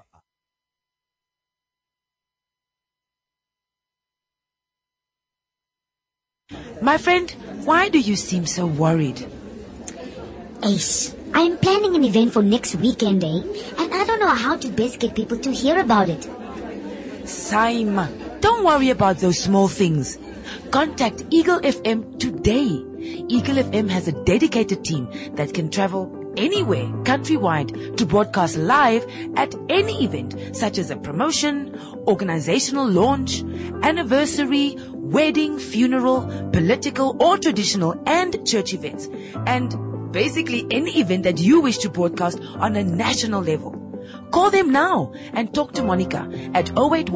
My friend, why do you seem so worried? Ace, I'm planning an event for next weekend, and I don't know how to best get people to hear about it. Saima, don't worry about those small things. Contact Eagle FM today. Eagle FM has a dedicated team that can travel anywhere countrywide to broadcast live at any event, such as a promotion, organizational launch, anniversary, wedding, funeral, political or traditional and church events, and basically any event that you wish to broadcast on a national level. Call them now and talk to Monica at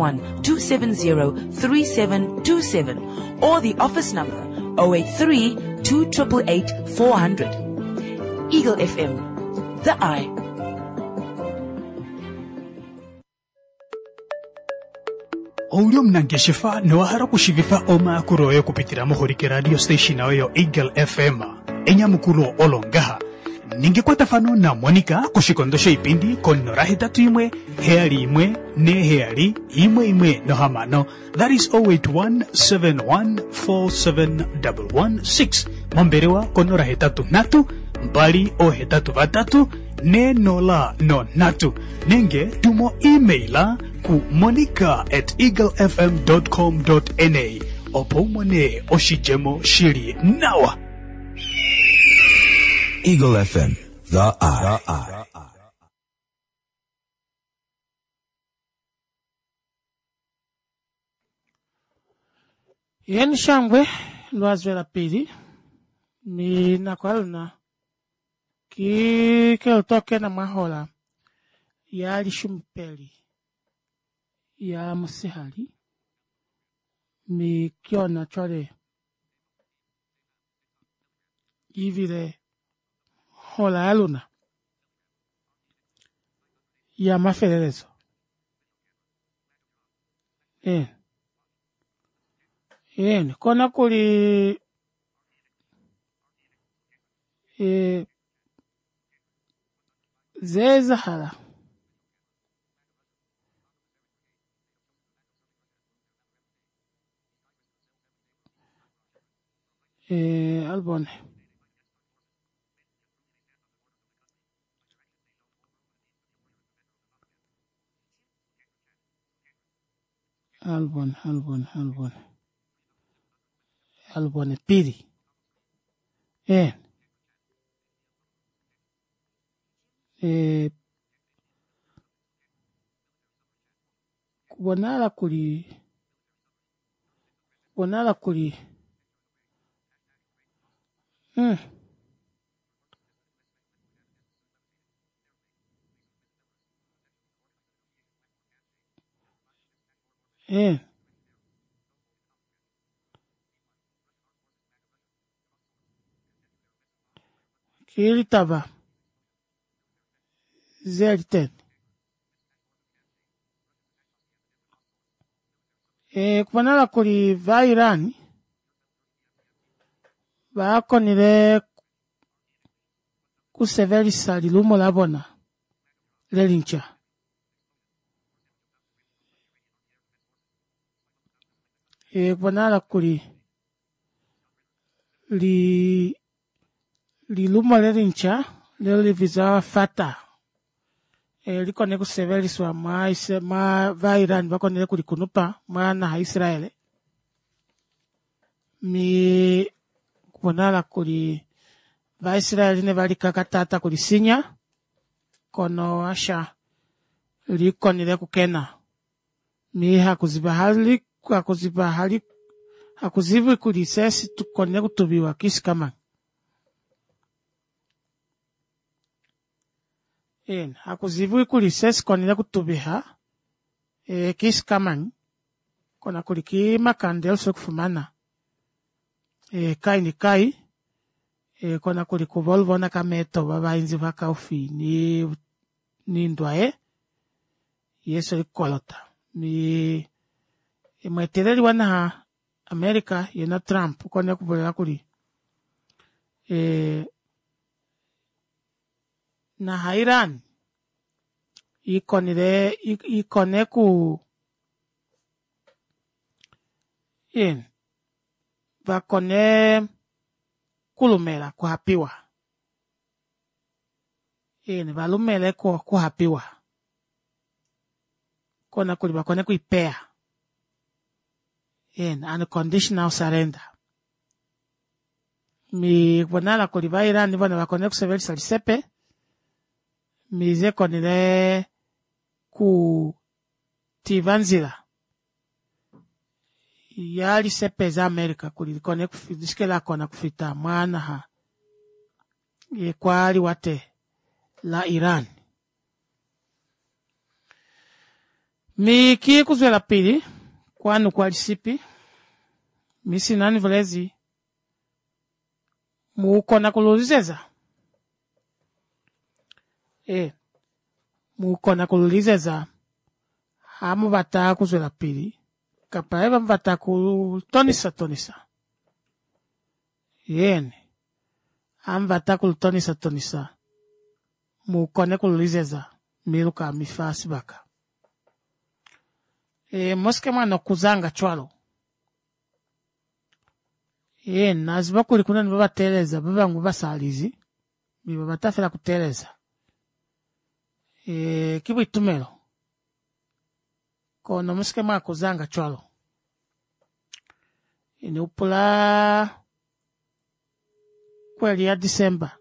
081-270-3727 or the office number 083-288-400. Eagle FM, the eye. Oulio mnangeshifa noahara kushivifa oma kuroyo kupitira mohorike radio station ayo Eagle FM enyamukuru olongaha ningekwata fano na Monica kushikondosha ipindi konora hetatu imwe heali imwe ne heali imwe imwe no hamano, that is 0817147116 momberewa konora hetatu natu mbali o hetatu batatu ne nola no natu nenge tumo emaila ku monica@eaglefm.com.na opomone oshijemo shiri nawa. Eagle FM, the eye. Yen shangwe lwazwe la pili ni nakwaluna ki utoke na mahola ya lishumpeli ya musihali mi kiona chole ivile hola ya luna ya maferelezo kona kuli zeza hala albone pili kubonala kuli kili tava zeliten. Kupanala kuli va Iran, bakonile kuseverisa lilumo labona lelincha. Kupanala kuli lilumo lelincha leliviza fata. Likone kuseveriswa ma va Iran bakonile kulikunupa mwana Israeli. Mi kuponala kuli va Israeli ne valikakatata kulisinya kono asha likonile kukena. Mi hakuzivi kulisesi tukone kutubiwa kisikama. Hakuzivi kulisesi konile kutubiha kisikama kona kuliki makandel sokufumana. Kai ni kai kona kulikuvolvona kameto baba inzi vaka ufi ni ndwae yeso likolota mi mweteleli wana Amerika yena Trump kone kuvolela kuli na Iran ikone ku bakone kulumela kuhapiwa. Balumele kuhapiwa. Kona kuli bakone kuipea. Unconditional surrender. Mi bonala kuli va Iran bona bakone kuseverisa lisepe. Mize konile ku tivanzila. Yali sepe za Amerika kulikone kufidiskela kona kufita mwana kwali wate la Iran. Miki kuzwela pili kwanu kwa lisipi misi nani vilezi mukona kululizeza. Mukona kululizeza hamu bata kuzwela pili kapaeba mbata tonisa. Ambata tonisa. Mukone kulizeza miluka mifasi baka. Moske mwana kuzanga chwalo. Naziba kulikuna nibaba teleza, baba nguba salizi. Bibaba tafela kuteleza. Kibu itumelo. Kono moske mwana kuzanga chwalo. Upula kweli ya Disemba.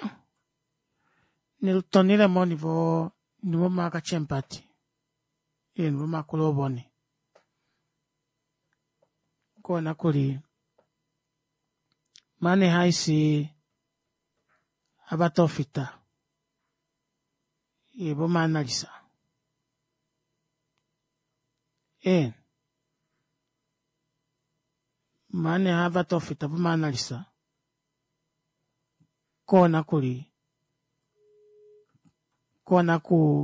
Nilutonile mo nivo maka chempati. Nivo makuloboni. Kona kuli. Mane haisi abatofita. Ibo manalisa. Mane abatofita ibo manalisa. Kona kuli. Kona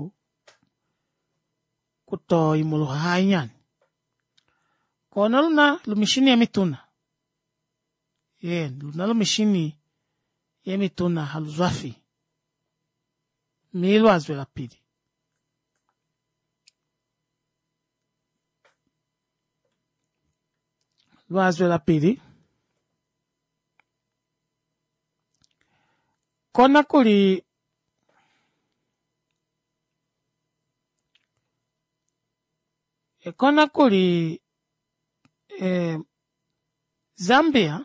kuto imulu hainyan. Kona luna lumishini ya mituna. Luna lumishini ya mituna haluzwafi. Milu azwela pili. Luazwela pili. Kona kuli Zambia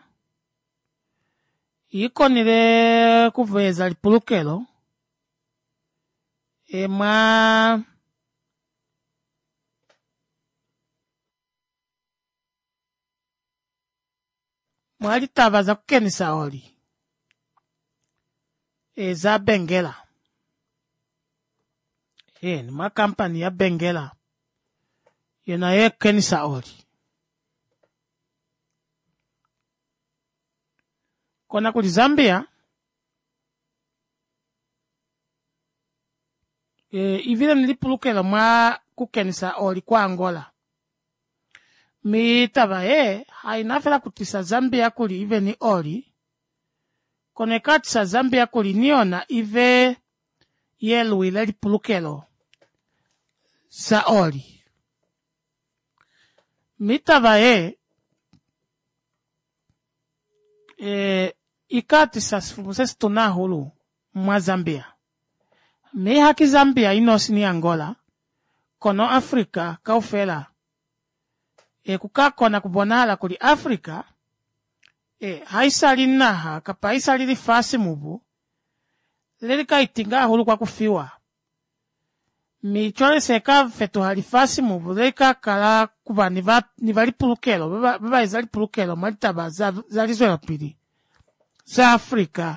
ikonile kuveza lipulukelo mwalitava za kukenisa oli za Bengela ma kampani ya Bengela yena kenisa oli kona kuli Zambia ivile nilipulukelo mwa kukenisa oli kwa Angola. Mi tava hainafela kutisa Zambia kuli ive ni oli. Konekatisa Zambia kuli niona ive yelu ile lipulukelo sa oli. Mi tava ikatisa sifumuse tunahulu mwa Zambia. Mi haki Zambia inosi ni Angola. Kono Afrika kaufela. Kukakona kubonala kuli Afrika. Haisali naha kapa haisali li fasi mubu. Lelika itinga hulu kwa kufiwa. Mi chole seka fetu halifasi mubu. Lelika kala kuba nivali pulukelo. Baba izali pulukelo. Mwalitaba zalizo ya pili. Za Afrika.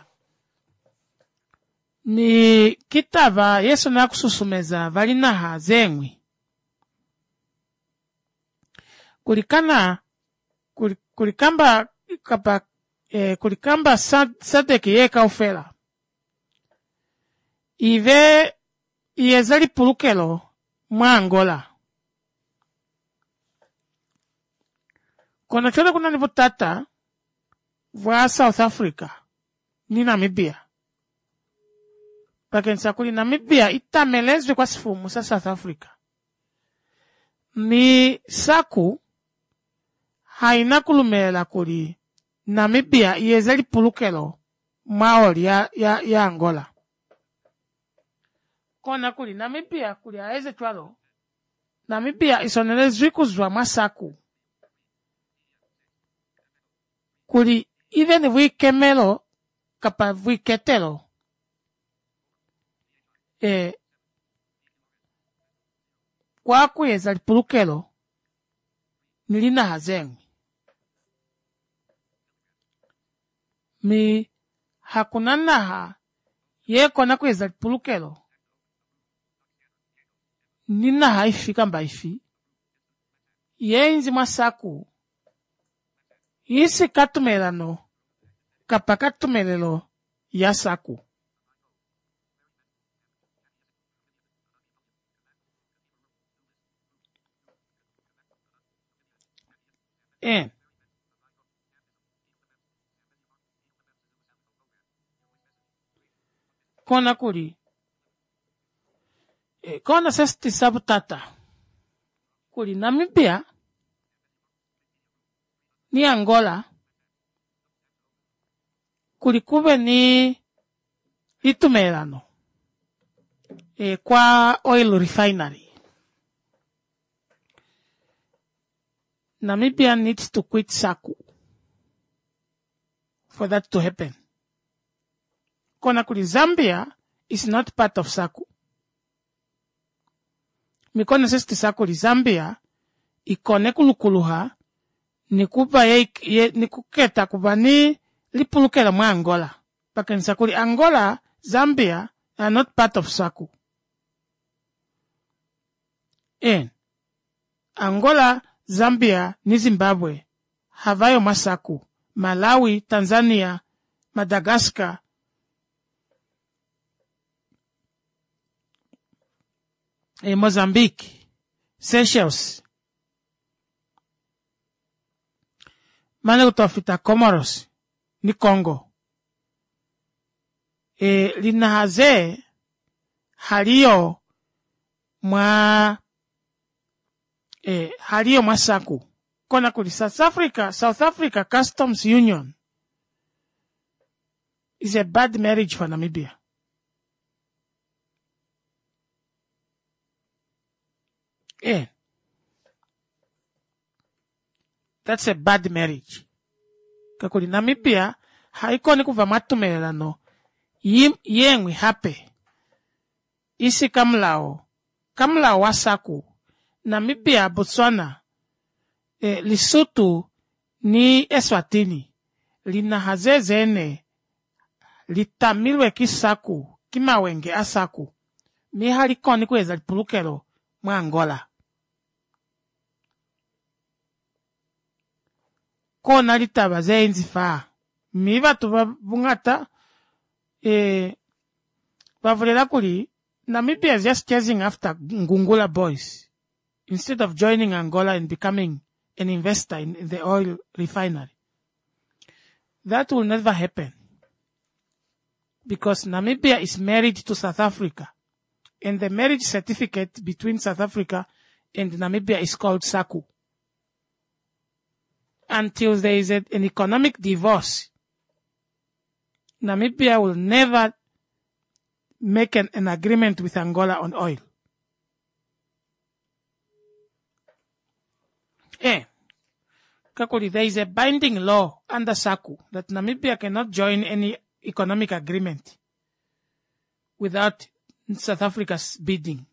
Ni kitava Yesu na kususumeza vali naha zengwi. Kulikamba sadeki yeka ufela. Ive yezali pulukelo mwa Angola. Kona chole kuna nivutata vwa South Africa ni Namibia. Pakensa kuli Namibia itamelezwe kwa sifumu sa South Africa. Mi saku haina kulumela kuli Namibia yezali pulukelo maoli ya Angola. Kona kuli Namibia kuli aeze twalo. Namibia isonelezwi kuzwa masaku. Kuli even wikemelo kapa wiketelo. Kwa kuyezali pulukelo nilina hazengi. Mi hakuna naha kona kuyezali pulukelo nina haifi kamba ifi. Inzi masaku isi katumelano kapa katumelelo ya saku. Kona kuli kona sesti sabutata kuli Namibia ni Angola kuli kube ni itumelano kwa oil refinery. Namibia needs to quit SACU for that to happen. Kona kuli Zambia is not part of SACU. Mikona sesti SACU li Zambia ikone kulukuluha nikupa nikuketa kubani lipulukela mwa Angola. Pakensa kuli Angola, Zambia are not part of SACU. Angola, Zambia ni Zimbabwe havayo masaku. Malawi, Tanzania, Madagascar, Mozambique, Seychelles, mane utafita Comoros ni Congo. Linahaze haliyo mwa saku. Kona kuli South Africa Customs Union is a bad marriage for Namibia. That's a bad marriage. Kakuli Namibia haikoni kuva matumelano yengwi hape isi kamlao wasaku. Namibia, Botswana, Lesotho ni Eswatini lina hazezene litamilwe kisaku kimawenge asaku mi halikoni kweza lipulukelo mwa Angola. Kona litaba zenzi faa mi batu babungata bavulela kuli Namibia is just chasing after Ngungula boys instead of joining Angola and becoming an investor in the oil refinery. That will never happen because Namibia is married to South Africa, and the marriage certificate between South Africa and Namibia is called SACU. Until there is an economic divorce, Namibia will never make an agreement with Angola on oil. Kakuli, there is a binding law under SACU that Namibia cannot join any economic agreement without South Africa's bidding.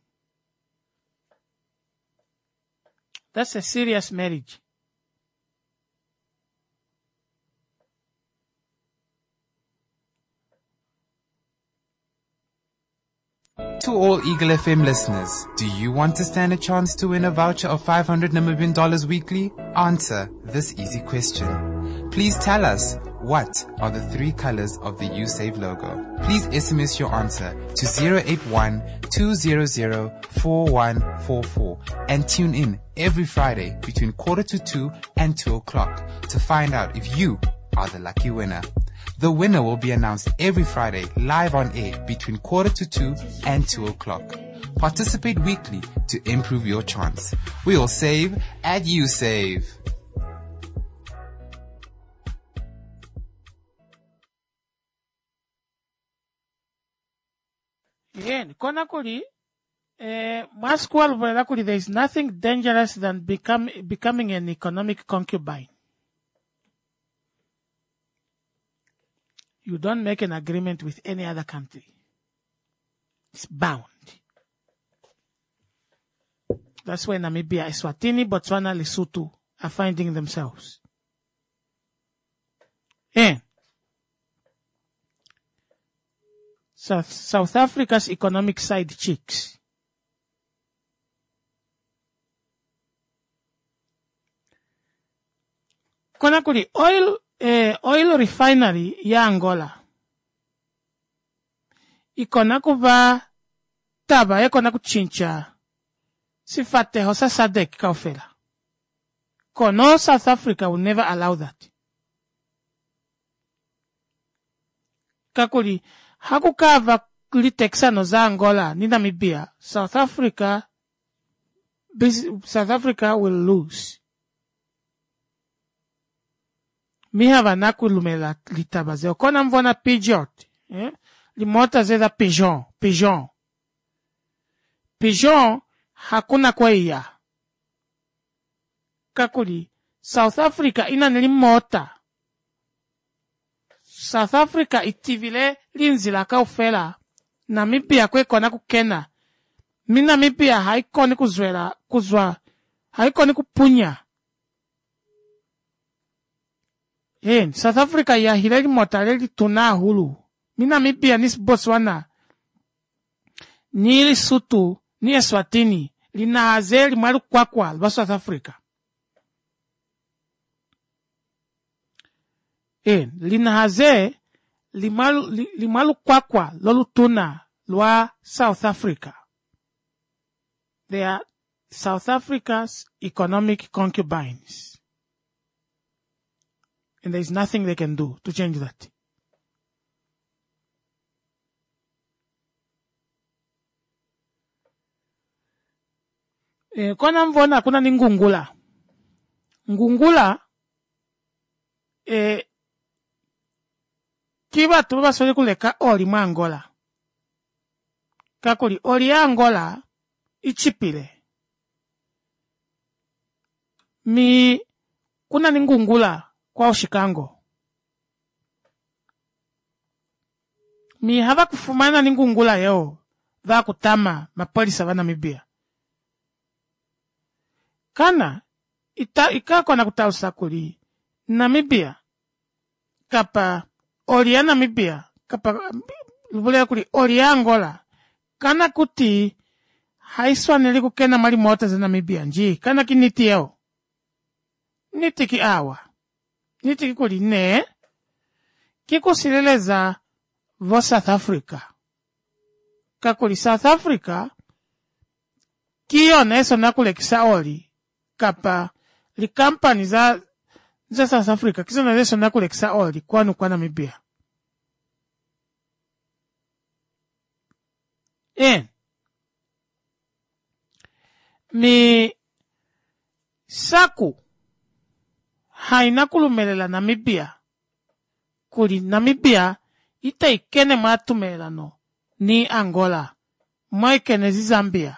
That's a serious marriage. To all Eagle FM listeners, do you want to stand a chance to win a voucher of $500 Namibian weekly? Answer this easy question. Please tell us, what are the 3 colors of the USave logo? Please SMS your answer to 081-200-4144 and tune in every Friday between 1:45 and 2 o'clock to find out if you are the lucky winner. The winner will be announced every Friday live on air between 1:45 and 2 o'clock. Participate weekly to improve your chance. We'll save and you save. Yeah, Konakuri, there is nothing dangerous than becoming an economic concubine. You don't make an agreement with any other country. It's bound. That's why Namibia, Eswatini, Botswana, Lesotho are finding themselves. And South Africa's economic side chicks. Konakuri, oil refinery ya Angola. Ikona kuva taba ikona kuchincha sifate hosa SADC kaufela. Kono South Africa will never allow that. Kakuri hakukava kulitexano za Angola ni Namibia. South Africa will lose. Mihava nakulumela litabaze. Okona mvona Peugeot. Limota zeda Peugeot. Peugeot hakuna kwa iya. Kakuli, South Africa ina nilimota. South Africa itivile linzila kaufela. Namibia kwe kona kukena. Namibia haikoni kuzwa. Haikoni kupunya. South Africa ya hileli motaleli tuna hulu. Namibia nis Botswana. Ni Lesotho, ni Eswatini. Linahaze limalu kwakwa lwa South Africa. Linahaze limalu kwakwa lolu tuna lwa South Africa. They are South Africa's economic concubines. And there is nothing they can do to change that. Kona mvona kuna ni Ngungula. Ngungula, kiba tuba soli kuleka oli mwa Angola. Kakuli, oli ya Angola, ichipile. Kuna ni Ngungula kwa Oshikango. Hava kufumana ni Ngungula yeo, va kutama mapolisa wa Namibia. Kana, ikako na kutausa kuli, Namibia, kapa, oria Namibia, kapa, lubulea kuli, oria Angola, kana kuti, haiswa niliku kena mali mota za Namibia, nji, kana kiniti yeo. Niti ki awa. Niti ki kuli, ne, kiko sileleza vo South Africa. kakuli South Africa kiona eso nakulekisa oli kapa li company za South Africa kizona eso nakulekisa oli kwanu kwa Namibia. Mi saku haina kulumelela Namibia kuli Namibia ita ikene matumelano ni Angola moikene Zambia,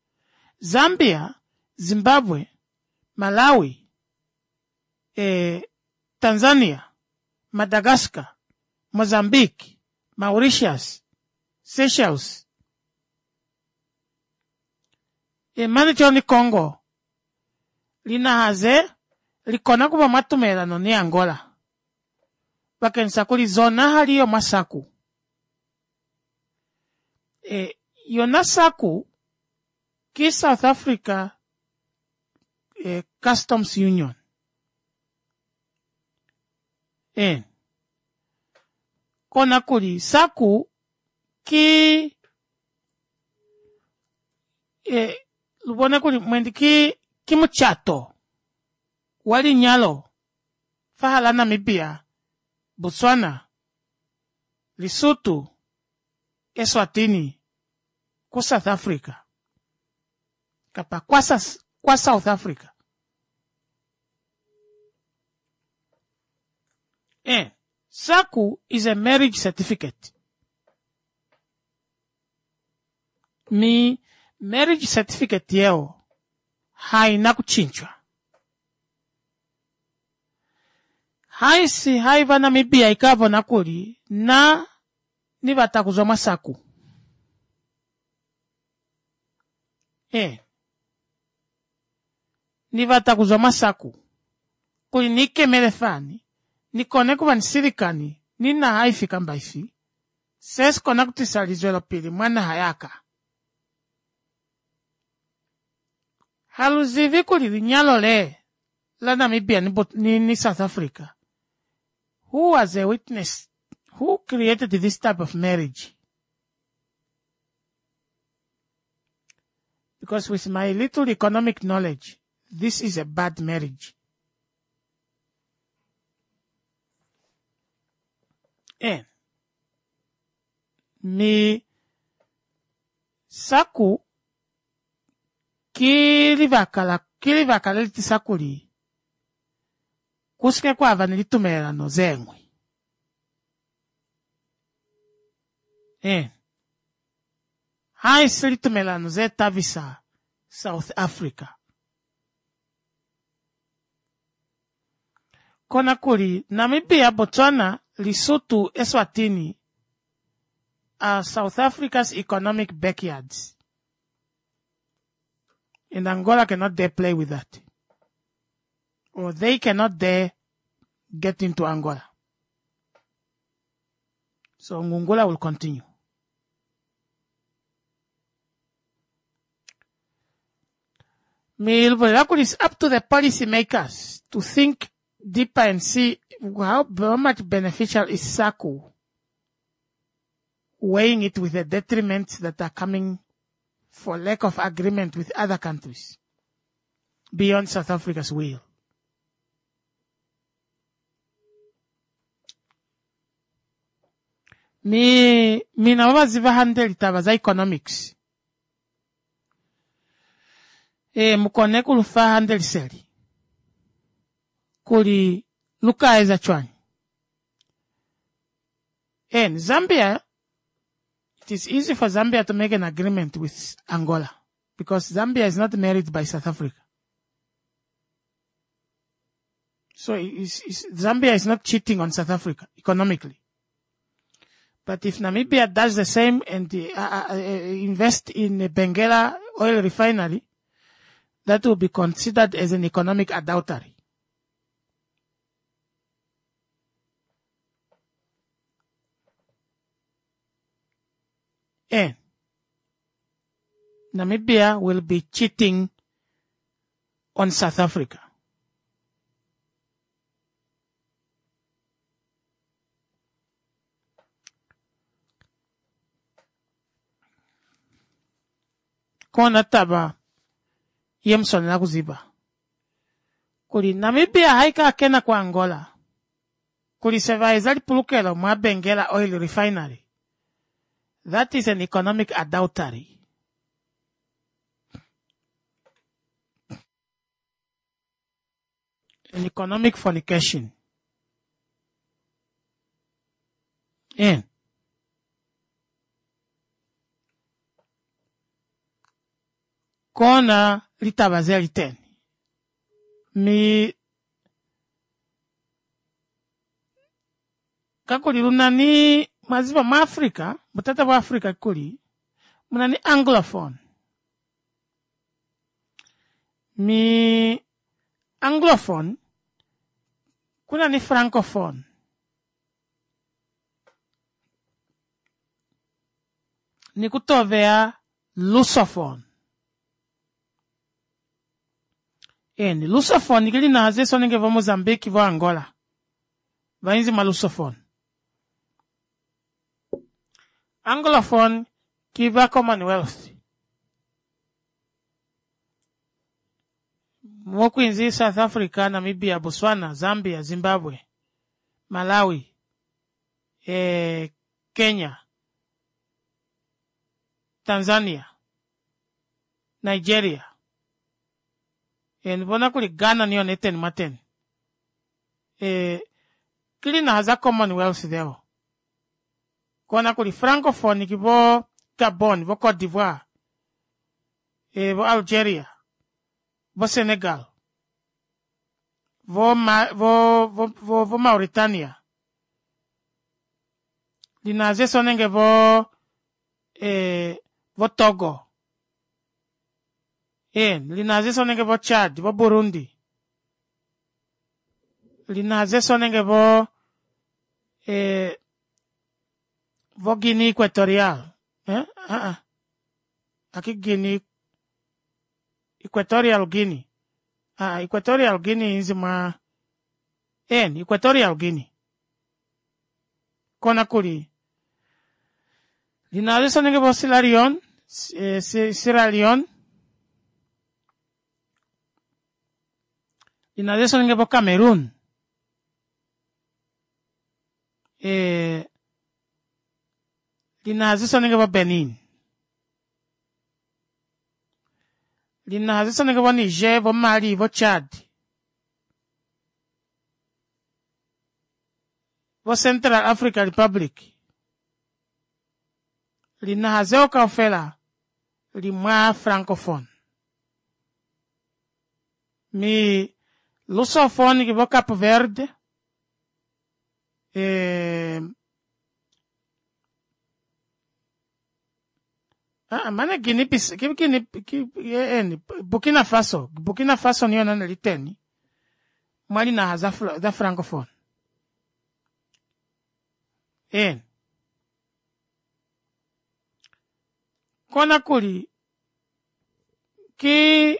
Zimbabwe, Malawi, Tanzania, Madagascar, Mozambique, Mauritius, Seychelles, Manichoni Congo, lina haze, likona kuba matumelano ni Angola. Bakensa kuli zona haliyo masaku. Yona saku, ki South Africa, Customs Union. Kona kuli saku, ki, lubone kuli mwendi ki muchato, wali nyalo, fahala Namibia, Botswana, Lesotho, Eswatini, ku South Africa. Kapa kwa South Africa. Saku is a marriage certificate. Mi marriage certificate yeo haina kuchinchwa. Haisi haiva Namibia ikavo nakuli na nivata kuzoma saku. Nivata kuzoma saku. Kuli nike melefani. Nikone kuwa nisirikani. Nina haifi kambaifi. Ses kona kutisalizwelo pili. Mwana hayaka. Haluzivi kuli linyalo le. La Namibia ni South Africa. Who was a witness? Who created this type of marriage? Because with my little economic knowledge, this is a bad marriage. Mi saku kilivakala liti sakuli kuske kwa vanilitumela no zengwe. Haisi litumela no zetavisa South Africa. Kona kuli Namibia, Botswana, Lesotho, Eswatini are South Africa's economic backyards. And Angola cannot dare play with that. Or they cannot dare get into Angola. So Angola will continue. It's up to the policymakers to think deeper and see how much beneficial is SACU, weighing it with the detriments that are coming for lack of agreement with other countries beyond South Africa's will. Mina waziva handle itabaza economics. Mukone kulufa handle seli. Kuli luka eza chwani. In Zambia, it is easy for Zambia to make an agreement with Angola because Zambia is not married by South Africa. So Zambia is not cheating on South Africa economically. But if Namibia does the same and invest in a Benguela oil refinery, that will be considered as an economic adultery. And Namibia will be cheating on South Africa. kona taba yemson na kuziba. Kuli Namibia haika kena kwa Angola. Kuli sevaizali pulukelo mwa Benguela Oil Refinery. That is an economic adultery. An economic fornication. And kona litabazeli teni. Mi kakuli lunani maziva ma Afrika, mutata wa Afrika kuli, munani anglophone. Mi anglophone, kuna ni francophone. Ni kutovea lusophone. Ni lusophone kili na haze sonenge va Mozambique va Angola. Vainzi ma lusophone. Anglophone kiva Commonwealth. Mwokwinzi South Africa, Namibia, Botswana, Zambia, Zimbabwe, Malawi, Kenya, Tanzania, Nigeria. Mbona kuli Ghana niyo neten maten. Kili na haza Commonwealth deo. Kona kuli Francophone kivo Gabon, vo Côte d'Ivoire, vo Algeria, vo Senegal, vo Mauritania. Linaze sonenge vo Togo. Linaze sonenge vo Chad, vo Burundi. Linaze sonenge vo Guinea Equatorial. Aki Guinea Equatorial Guinea. Equatorial Guinea inzima. Equatorial Guinea. Kona kuli. Linaze sonenge vo Sierra Leone. Linaze sonenge vo Cameroon. Linaze sonenge vo Benin. Linaze sonenge vo Niger, vo Mali, vo Chad. Vo Central Africa Republic. Linaze okafela limwa francophone. Mi lusophone ki vo Cape Verde. Mana Burkina Faso niyo nana liteni. Mwali na haza da francophone. Kona kuli ki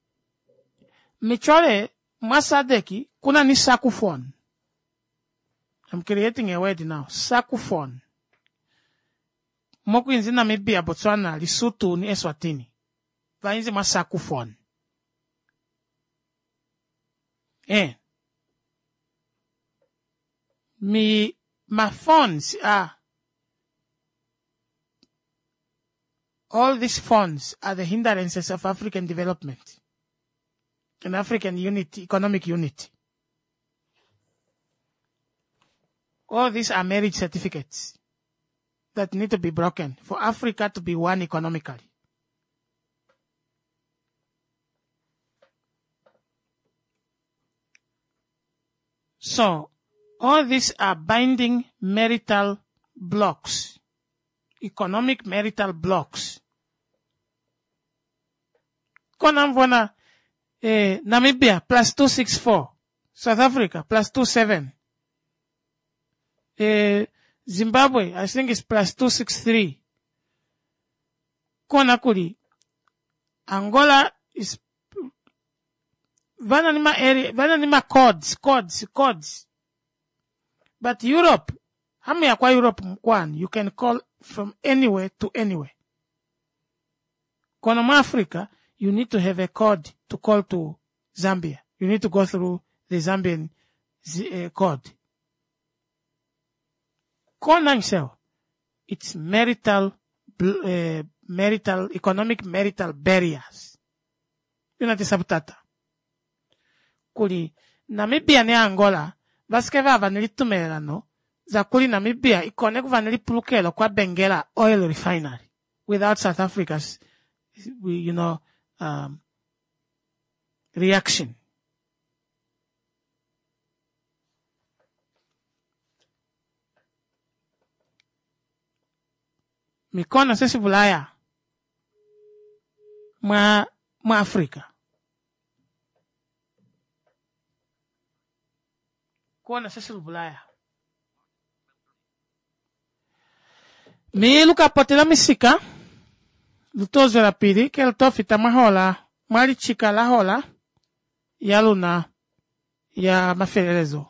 michole masadeki kuna ni sakuphone. I'm creating a word now. Sakuphone. Mokwinzi Namibia, Botswana, Lesotho ni Eswatini. Vainzi ma sakuphone. My phones are, all these phones are the hindrances of African development and African unity, economic unity. All these are marriage certificates that need to be broken for Africa to be one economically. So, all these are binding marital blocks, economic marital blocks. Konamvona, Namibia plus 264, South Africa plus 27. Zimbabwe, I think it's plus 263. Konakuri, Angola is Vananima codes. But Europe, how many Europe mkwan? You can call from anywhere to anywhere. Kono Africa, you need to have a code to call to Zambia. You need to go through the Zambian code. Kono himself, it's economic marital barriers. Yunati sabutata. Kuli, Namibia ne Angola, vaskeva vanilitumela no, za kuli Namibia ikonek vanilipulukelo kwa Benguela oil refinery. Without South Africa's, reaction. Mikona sisi Bulaya. Ma Afrika. Kona sisi Bulaya. Mi luka potela misika. Lutozo rapidi, que el tofita mahola, marichika la hola, ya luna, ya maferezo.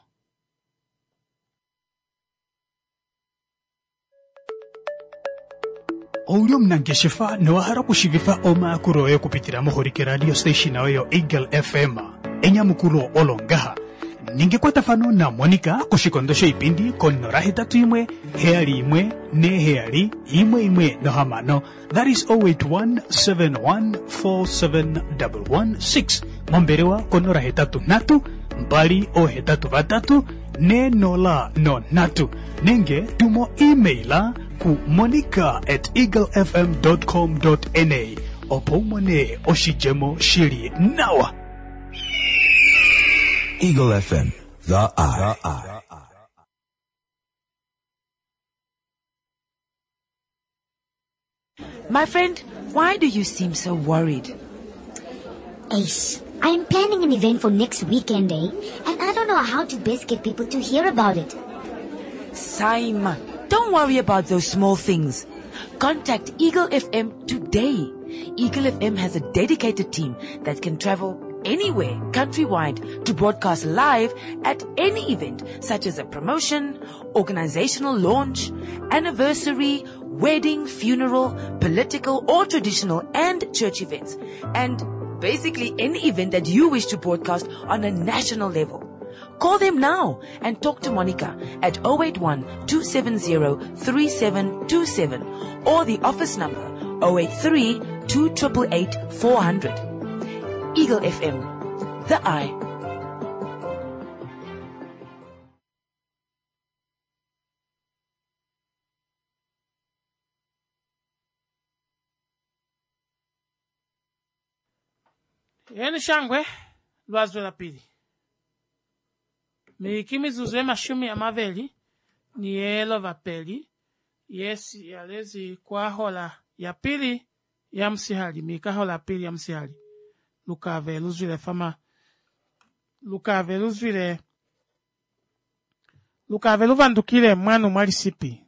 Olyo mnangeshifa niwahara kushigifa oma kuroyo kupitira muhorike radio station ayo Eagle FM enya mukuro olongaha ningekwata fano na Monica kushikondosha ipindi konora hitatu imwe heali imwe ne heali imwe no hamano. That is 0817147116 momberewa konora hitatu natu mbali o hitatu vatatu ne nola no natu nenge tumo emaila ku monica@eaglefm.com.na opomone oshijemo shiri nawa. Eagle FM, the eye. My friend, why do you seem so worried? Ace, I am planning an event for next weekend, and I don't know how to best get people to hear about it. Saima, don't worry about those small things. Contact Eagle FM today. Eagle FM has a dedicated team that can travel anywhere countrywide to broadcast live at any event, such as a promotion, organizational launch, anniversary, wedding, funeral, political or traditional and church events, and basically any event that you wish to broadcast on a national level. Call them now and talk to Monica at 081-270-3727 or the office number 083-288-400. Eagle FM, the eye. Yeni shangwe, lwazo la pili. Mikimizuzu mashumi ya maveli, ni elo vapeli, yesi yalezi kwa hola ya pili ya msihali, mikahola pili ya msihali. Lukave luzvile fama, lukave luvandukile mwanu mwali sipi.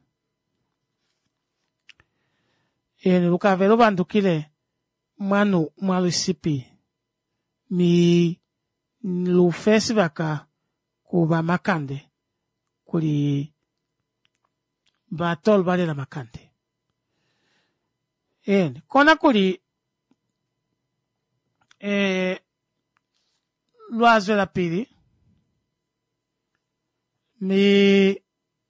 Lukave luvandukile mwanu mwali sipi. Mi lufesi vaka kuba makande kuli batol bale la makande. Kona kuli lwazo la pili mi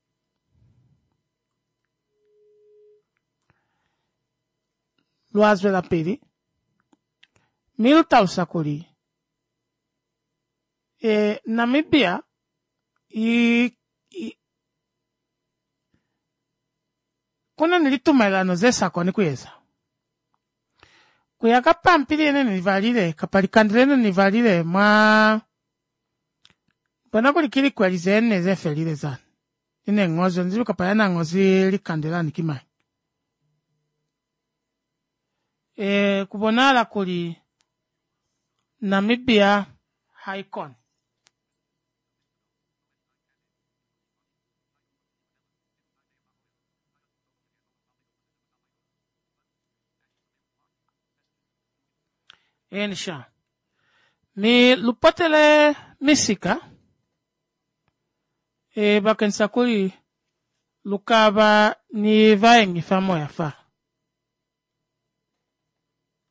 lwazo la pili mi kuli Namibia kuna nilitumailano zesako ni kuyeza. Kuyaka pampili ene nivalile, kapalikandile nivalile ma bona kulikili kwalize ene zefelile zan. Ine ngozo nzilu kapayana ngozi likandela nikimai. Kubonala kuli Namibia Haikon. Enisha. Mi lupatele misika. Bakensakuri lukaba ni vaengi famo ya fa.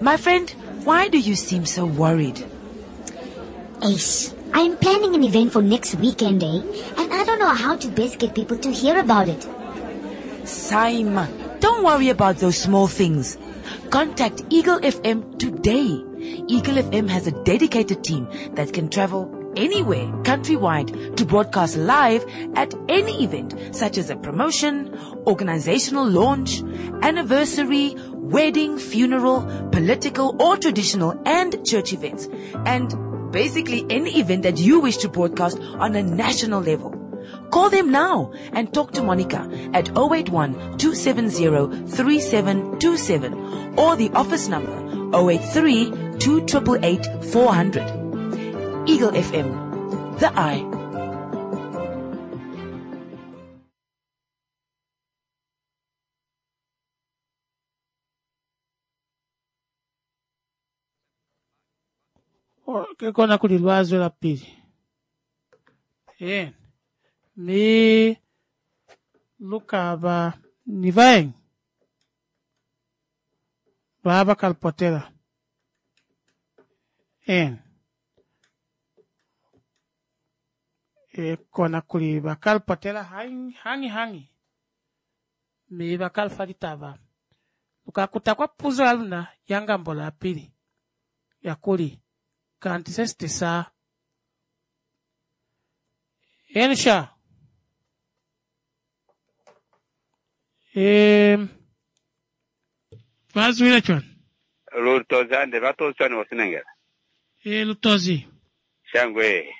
My friend, why do you seem so worried? Ace, I'm planning an event for next weekend, and I don't know how to best get people to hear about it. Saima, don't worry about those small things. Contact Eagle FM today. Eagle FM has a dedicated team that can travel anywhere countrywide to broadcast live at any event, such as a promotion, organizational launch, anniversary, wedding, funeral, political or traditional and church events, and basically any event that you wish to broadcast on a national level. Call them now and talk to Monica at 081-270-3727 or the office number 083-288-400. Eagle FM, the eye. Kekona kulilwazo la pili. Ni lukaba nivaeng baba kalpotela kona kuli bakal potela hangi mi bakal falitava lukakuta kwa puzo aluna yanga mbola pili yakuli kantisesti sa Ensha. Vazu ile chwan. Lutozande vatosani wasinengela. Lutozi. Shangwe.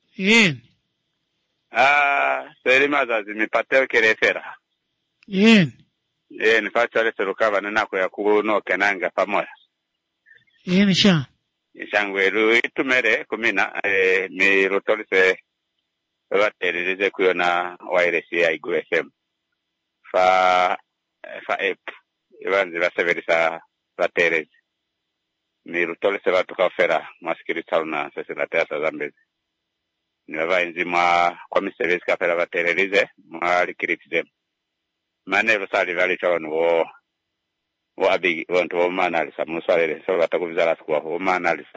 Serima za zimipateo kerefera. Nifachale serukava nanako ya kuno kenanga pamoja. Sha. Shangwe itumere kumina mi lutolise batererize kuyona wireless ya Eagle FM fa app ibanze baseverisa batereze ni rutolese batukafera maskiritsalo na sesela tesa zambezi ni babainzi mwa kwa miservice kafera batererize mwa likiritize manero sali vali chawon wo abigi wonto wo manalisa muswalele so batakuvizala sikwa wo manalisa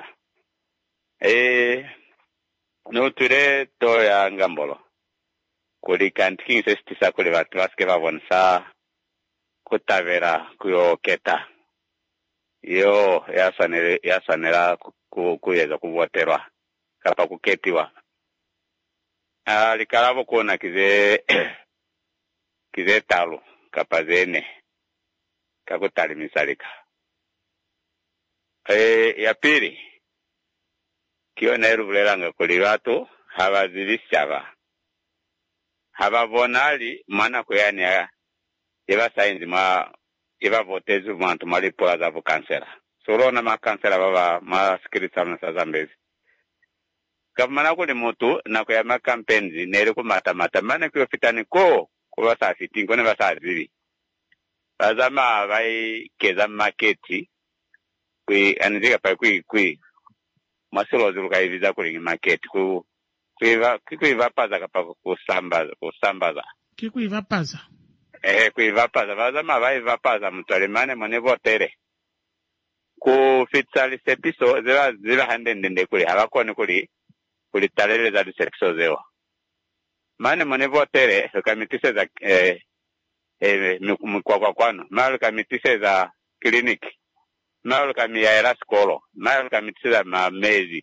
no ture to ya ngambolo kuli kantiking sestisa kuli batu baske babonsa kutavera kuyo keta yo yasanera kuyeza kuvoterwa kapa kuketiwa likalavo kuona kize talo kapa zene kakutalimishalika ya pili kiona eruvulelanga kuli watu havazilishava havavonali mwana kuyani eva sainzi eva votezi mwantu malipola za vukansera sorona makansera baba masikiritsalo na sazambezi kavumana kuli mutu na kuyama kampenzi neri kumatamata mane kuyofitani kuva safiti nkone vasazivi vazama vaikeza maketi anizika pai kui masilozi lukaiviza kuli market kuivapaza kapa kusambaza kikuivapaza kuivapaza vazama vaivapaza mutwalimane mone votere kufitsa lisepiso ziva handendende kuli havakoni kuli taleleza lisepiso zewa mane mone votere lukamitiseza mikwakwakwano mara lukamitiseza kliniki mara kamiyaera skolo mara kamitisa mamezi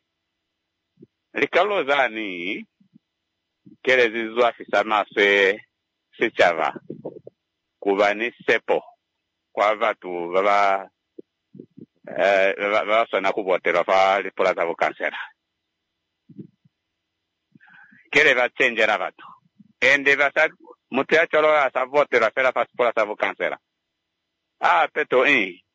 likalozani kelezi zwafisa maswe sichava kubani sepo kwa vatu baba sona kuvoterwa fa lipola za vukansera kele vachenjera vatu ende vasa mutu yacholo asavoterwa fera fa lipola za vukansera peto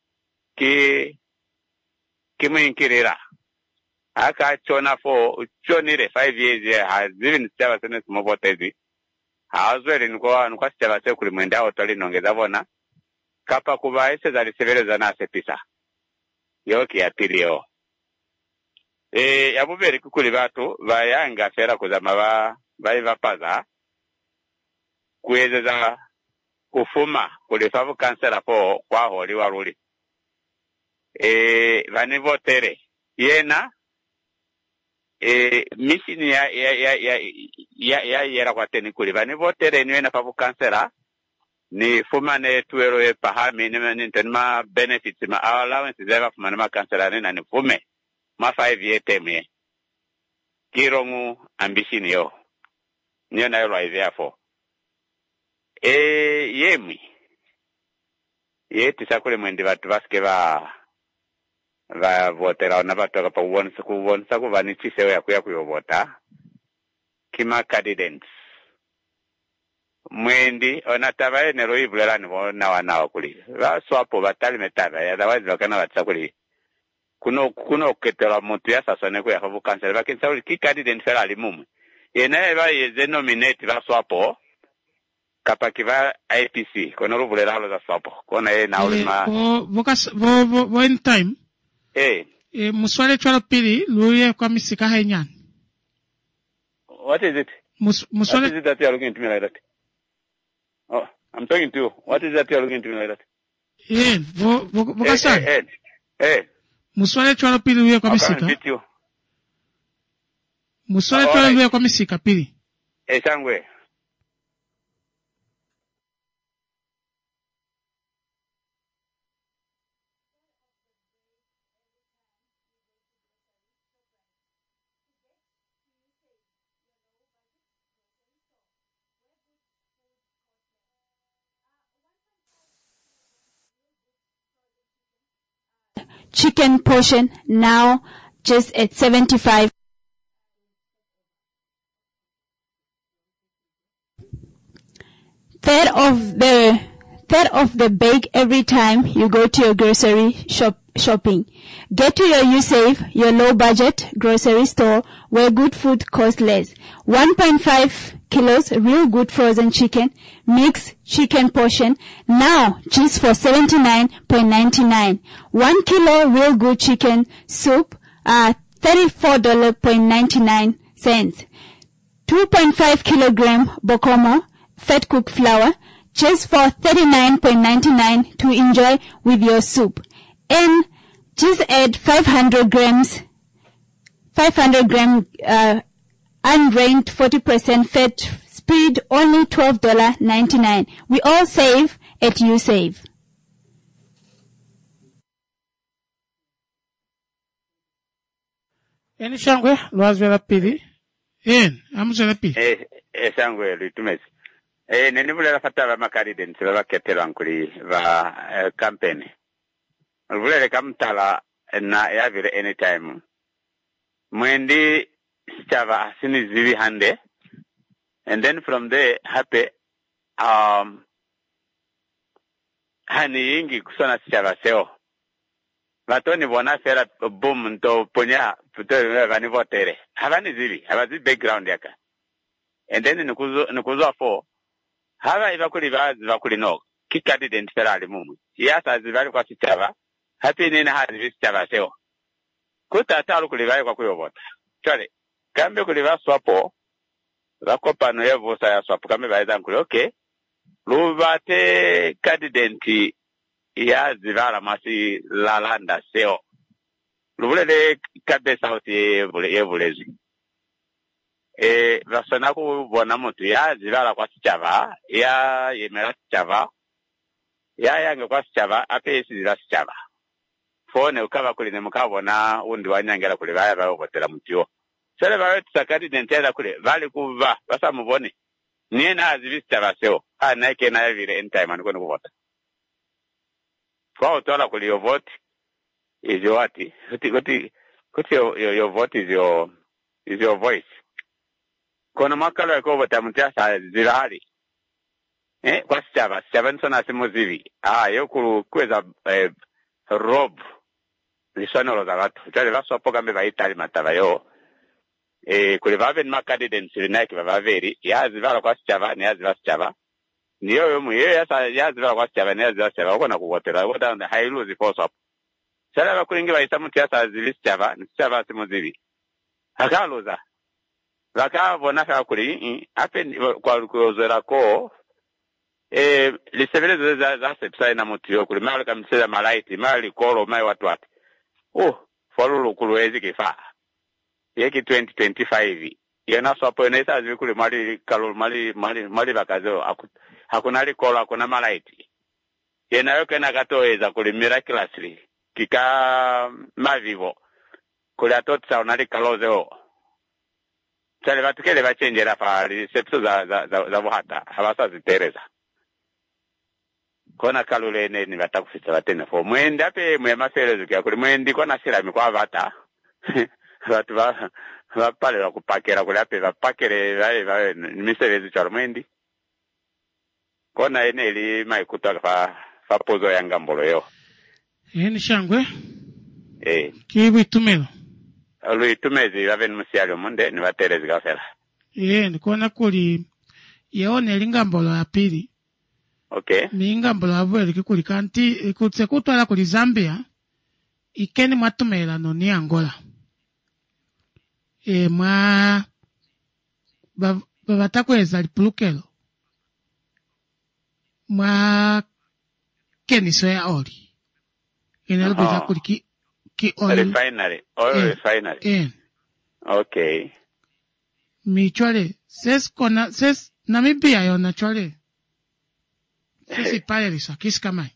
kimuinkirira akachona uchonire 5 years hazivini sichava sene simuvotezi haazweli nikwa sichava se kuli mwende aotoli nongeza vona kapa kuva ise zalisevereza nase pisa yoki ya pili yo yabuveri kukuli vatu vayanga fera kuzama vaivapaza kuezeza kufuma kulifa vukansera po kwa holi waruli vani votere yena mishini ya yera kwa teni kuli vani votere ni wena pabu kansera ni fumane tuero ye pahami ni tenma benefits ma allowance zeva fumane ma kansera ni na ni fume ma 5 ye teme kirongu ambition yo niyo na yolo idea for yemi tisakule mwendi vatu vaske va votera na vatu pa wonsa ku vani chisewe ya kuyovota kima candidates mwendi onatava enero ivulera ni na wanawa kuli va swapo vatali metava ya otherwise vakana vatsakuli kuno ketela muntu ya sasone ku ya havu cancel vakensa uli ki candidate fela ali mumwe yena eva yeze nominate va swapo kapakiva IPC kono ruvulera halo za swapo kona ye na ulima vo in time muswale chwalo pili luye kwa misika hainyan. What is it? Muswale what is it that you are looking to me like that? Oh, I'm talking to you. What is that you are looking to me like that? Vokasa. Muswale chwalo pili luye kwa misika. Muswale chwalo luye kwa misika pili. Sangwe. Chicken portion now just at 75. Third of the bag every time you go to your grocery shopping. Get to your YouSave, your low budget grocery store where good food costs less. 1.5 kilos real good frozen chicken, mixed chicken portion, now just for $79.99. 1 kilo real good chicken soup, $34.99. 2.5 kilogram bokomo, fat cooked flour, just for $39.99 to enjoy with your soup. And just add 500 gram undrained 40% fat spread, only $12.99. We all save at YouSave. Eni shangwe lwazwela pili. Amuzwela pili. Shangwe litumesi. Nenivulera fatava makandidates vavaketelwa nkuli va campaign. Vulere kamtala na yavire anytime. Mwendi sichava sinizivi hande. And then from there happy hani ingi kusona sichava seo. Vatoni bona fera boom nto ponya puto vani votere. Havani zivi, havazi background yaka. And then nukuzo for hava ivakuli no kikadi dentifera limumu. Yasa zivali kwa sichava. Happy nina hazi sichava seo. Kuta atalu kulivai kwa kuyovota. Chale, kambi kuliva swapo, vako pano ya vosa ya swapo, kambi vaiza nkuli, okay. Luvate kadidenti ya zivala masi lalanda seo. Luvulele kabesa hoti yevulezi. Vasonaku vona mutu ya zivala kwa sichava, ya yemela sichava, ya yange kwa sichava, ape yesi zila sichava. Fone ukava kuline mukabona undi wanyangela kule vaya vayovotela mutiyo. Sele vawe tusakati dentela kule vali kuva basa mubone niye na azivista vaseo naike na yavire anytime anikoni kuvota kwa utola kule your vote is your what your vote is your voice kono makalo yako vota mutiasa zilahali kwa sichava nsona simuzivi yokulu kweza rob lisano za watu tale vasopo kambe vaitali matava yo kule vave ni makandidate silinaki vaveri yazivala kwa sichava ni yazivala sichava niyo yomu yazivala kwa sichava ni yazivala sichava wako na kuvotera wako down the high lose force up sala vakulingi vaisa mtu yasa azili sichava ni sichava simuzivi hakaluza vaka vona kuli ape kwa kuzera ko lisebelezo za sepsa na mutio kuli mali kamseza malaiti mali kolo mai watu wapi folulu kuluwezi kifa yeki 2025 yana swapo inesa zikuli mali kalu mali bakazo hakuna likolo hakuna malaiti yena yoke nakatoeza kuli miraculously kika mavivo kuli atotsa unali kalozeo chale batukele bachenjera pa lisepso za buhata habasa zitereza kona kalule ni batakufisa batene fo mwende ape mwemaselezo kya kuli mwendi kona silami kwa bata batu ba pale bakupakera kuli ape bapakere bae miselezo cha mwendi kona eneli maikuta fa pozo ya ngambolo yo ni shangwe kibu itumelo alu itumezi baben musialo munde ni baterezi gafela ni kona kuli yaone lingambolo ya pili. Okay. Mingambolo abwele kikuli kanti kutse kutwala kuli Zambia ikeni mwatumela no ni Angola. Batakweza lipulukelo. Mwa keni soya oli. Enalubeza kuli ki oli. Refinery. Oil refinery. Okay. Michwale. Ses Namibia yona chwale. Sisi pale lisa, kisi kamai?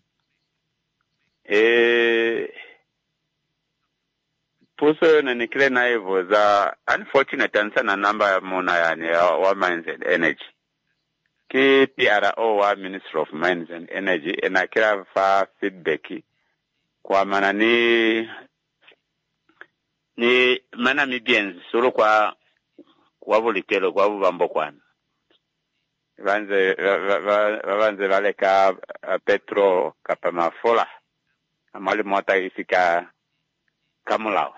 Puso na nikile na hivyo za unfortunate ansana namba mona yani wa Mines and Energy. Ki PRO wa Ministry of Mines and Energy enakila fa feedback kwa mana ni mana mibienzi suru kwa bulikelo kwa bubambo kwani. Vanze valeka Petro kapamafola amali mota isika kamulao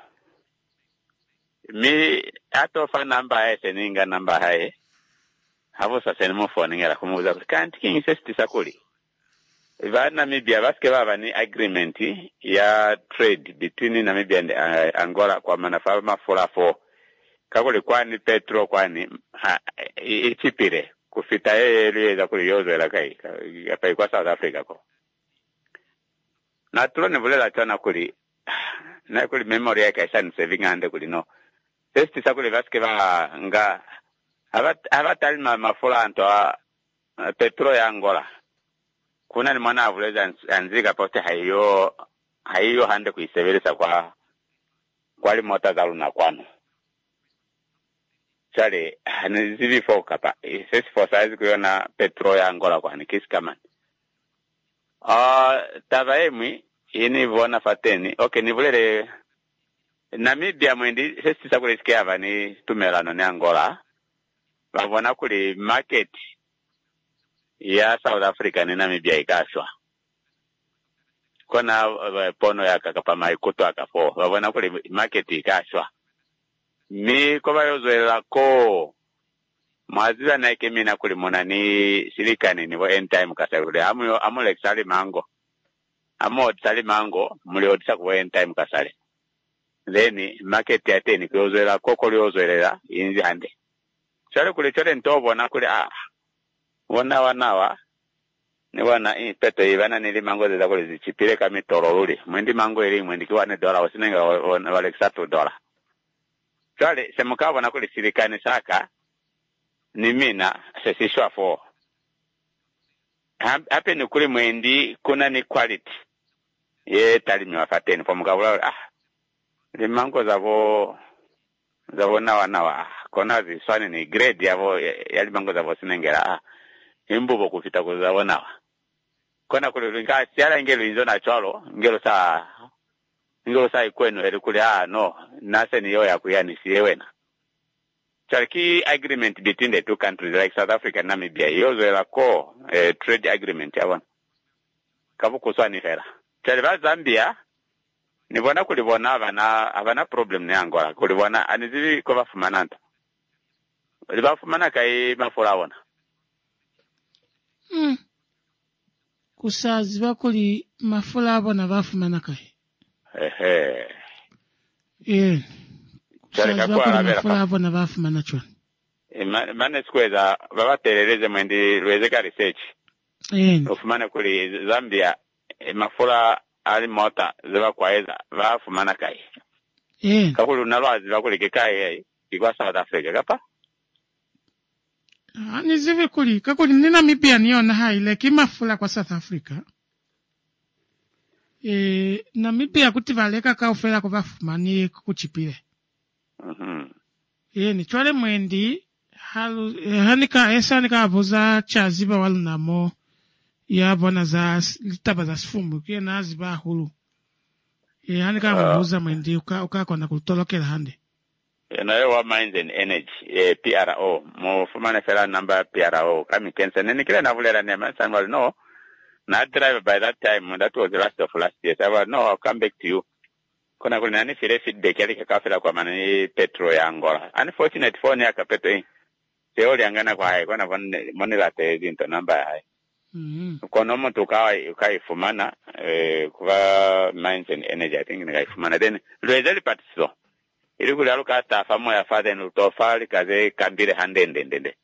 mi ato fa namba ese ninga namba hae havo sasa nimo phone ngera kumuza kanti king sesti sakuli vana Namibia baske baba ni agreement ya trade between Namibia and Angola kwa manafaa mafola fo kakuli kwani Petro kwani ichipire kufita liweza kuliyozo la kai hapa kwa South Africa ko na tuone vulela tena kuli na kuli memory yake isa saving ande kuli no testi sakuli vaske va nga abatali mafola anto Petro ya Angola kuna ni mwana avuleza anzika pote hayo hande kuisebeleza kwa limota za luna kwano chale zivi foka pa sisi forces kuona Petro ya Angola kwa ni kisi kama tabaemi ini vona fateni okay nivulele Namibia mwendi sisi sakulisikia hapa ni tumelano ni Angola wavona kuli market ya South Africa ni Namibia ikashwa kona pono ya kakapa ikuto akafo wavona kuli market ikashwa mi koba yozwela ko maziza na ikemina kuli mona ni silikani ni end time kasarule amule sali mango sali mango muli odisa ku end time kasale then market ya teni kuyozwela koko liyozwelela inzi hande chale kuli chole ntobo na kuli wanawa ni wana peto ivana nili mango zeza kuli zichipile kami tororuli mwendi mango ili mwendi kiwa ni dola wasinenga wale $1 chale semukawa na kuli silikani saka ni mina sesishwa fo hape ni kuli mwendi kuna ni quality ye talimi wafateni po mkabula li mango zavo nawa kona ziswani ni grade yavo yali mango zavo sinengera imbubo kufita kuzavo nawa kona kuli nga siala ingelu inzo na chwalo ingelu saa ikwenu heri kuli no nase ni yo ya kuyani siye Key agreement between the two countries like South Africa and Namibia yozo ko trade agreement yabona kabukuswa ni fera chaliba Zambia nibona kulibona abana problem ne Angola kulibona anizivi ko bafumananta libafumana kai mafura bona kusaziba kuli mafura bona bafumana kai Chale kwa abona bafumana chwa mane skweza babaterereze mwendi lwezeka research Ufumana kuli Zambia mafula ali mota ziba kwaeza va fumana kai. Kakulu nalwazi bakuli kikai kigwa South Africa kapa. Ani zivi kuli kakuli nina mipia niona hai leki mafula kwa South Africa. Na mipia kutivaleka ka ufela kwa fumani kuchipile. Ni chwale mwendi hanika avuza chaziba walu namo ya bona za litaba za sifumu kia na ziba hulu hanika avuza mwendi uka kona kutolokela hande wa Mines and Energy PRO mo fumane fela number PRO kami kensa nene kile navulera nema sanwal no na drive by that time that was the last of last year so no I'll come back to you kuna nani file feedback yali kakafela kwa manani petro ya Angola unfortunate phone ya kapeto Teori angana kwa hai, kwa na moni la tezi into namba hai. Kwa nomo tukai fumana, kwa Mines and Energy, I think nika ifumana. Then, luezeli patiso. Ili kuli aluka tafamu ya fadhe nutofali kaze kambire hande ndende.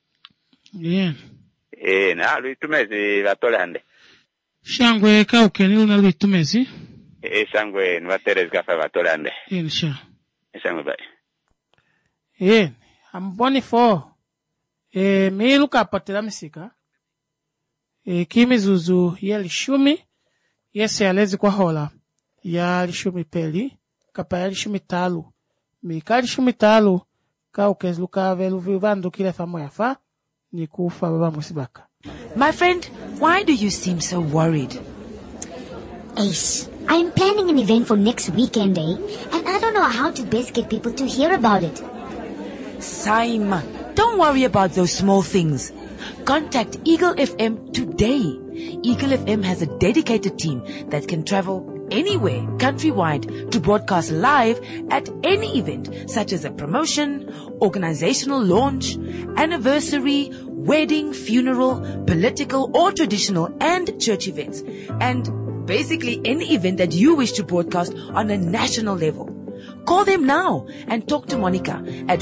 Na luitumezi vatole hande. Shangwe kauke ni una luitumezi? Shangwe nwaterezi kafa vatole hande. Sha. Shangwe bai. Amboni fo. Mi luka patela misika. Kimi zuzu ya lishumi. Yese alezi kwa hola. Ya lishumi peli. Kapa ya lishumi talu. Mi ka lishumi talu. Ka ukezi luka velu vivandu kile famo ya fa. Ni kufa baba musibaka. My friend, why do you seem so worried? Ace, I'm planning an event for next weekend, and I don't know how to best get people to hear about it. Saima, don't worry about those small things. Contact Eagle FM today. Eagle FM has a dedicated team that can travel anywhere countrywide to broadcast live at any event, such as a promotion, organizational launch, anniversary, wedding, funeral, political or traditional and church events, and basically any event that you wish to broadcast on a national level. Call them now and talk to Monica at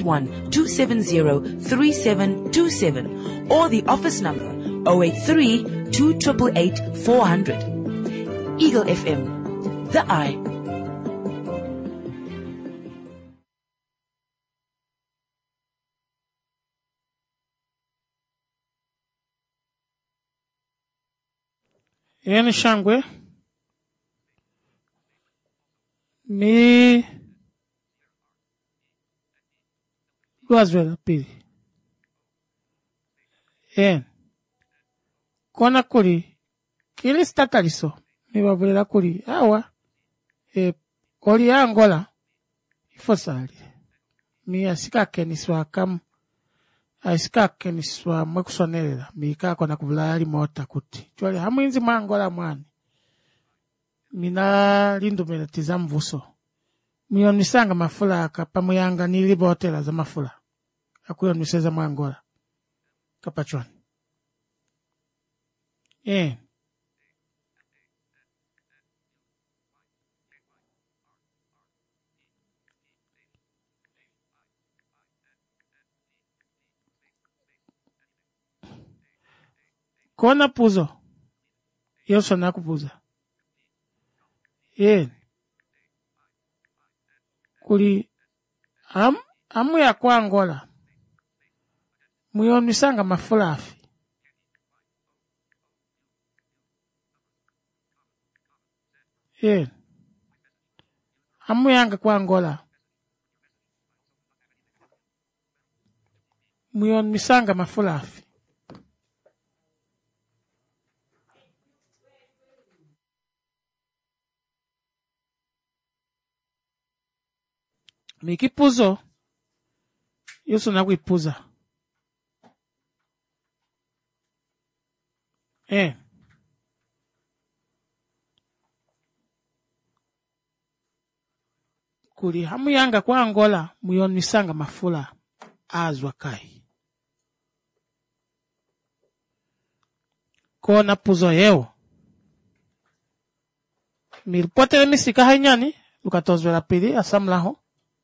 081-270-3727 or the office number 083-288-400. Eagle FM, the eye. Yeni shangwe mi Luazvela pili kona kuli kili stataliso mi wavela kuli awa oli ya Angola ifosali mi asika keniswa kam asika keniswa mwekusonelera mi kakona kuvula yali mota kuti chwali hamwinzi mwa Angola mwani mina lindumela tizamvuso miyonisanga mafula kapamuyanga nilibo hotela za mafula akuyoniseza mwa Angola kapachwani kona puzo yoso nakupuza kuli amu ya kwa Angola muyonisanga mafulafi amu yanga kwa Angola muyonisanga mafulafi mikipuzo yoso nakuipuza kuli hamu yanga kwa Angola muyonisanga mafula azwa kai kona puzo yeo milipotele misika hainyani lukatozwela pili asamlaho.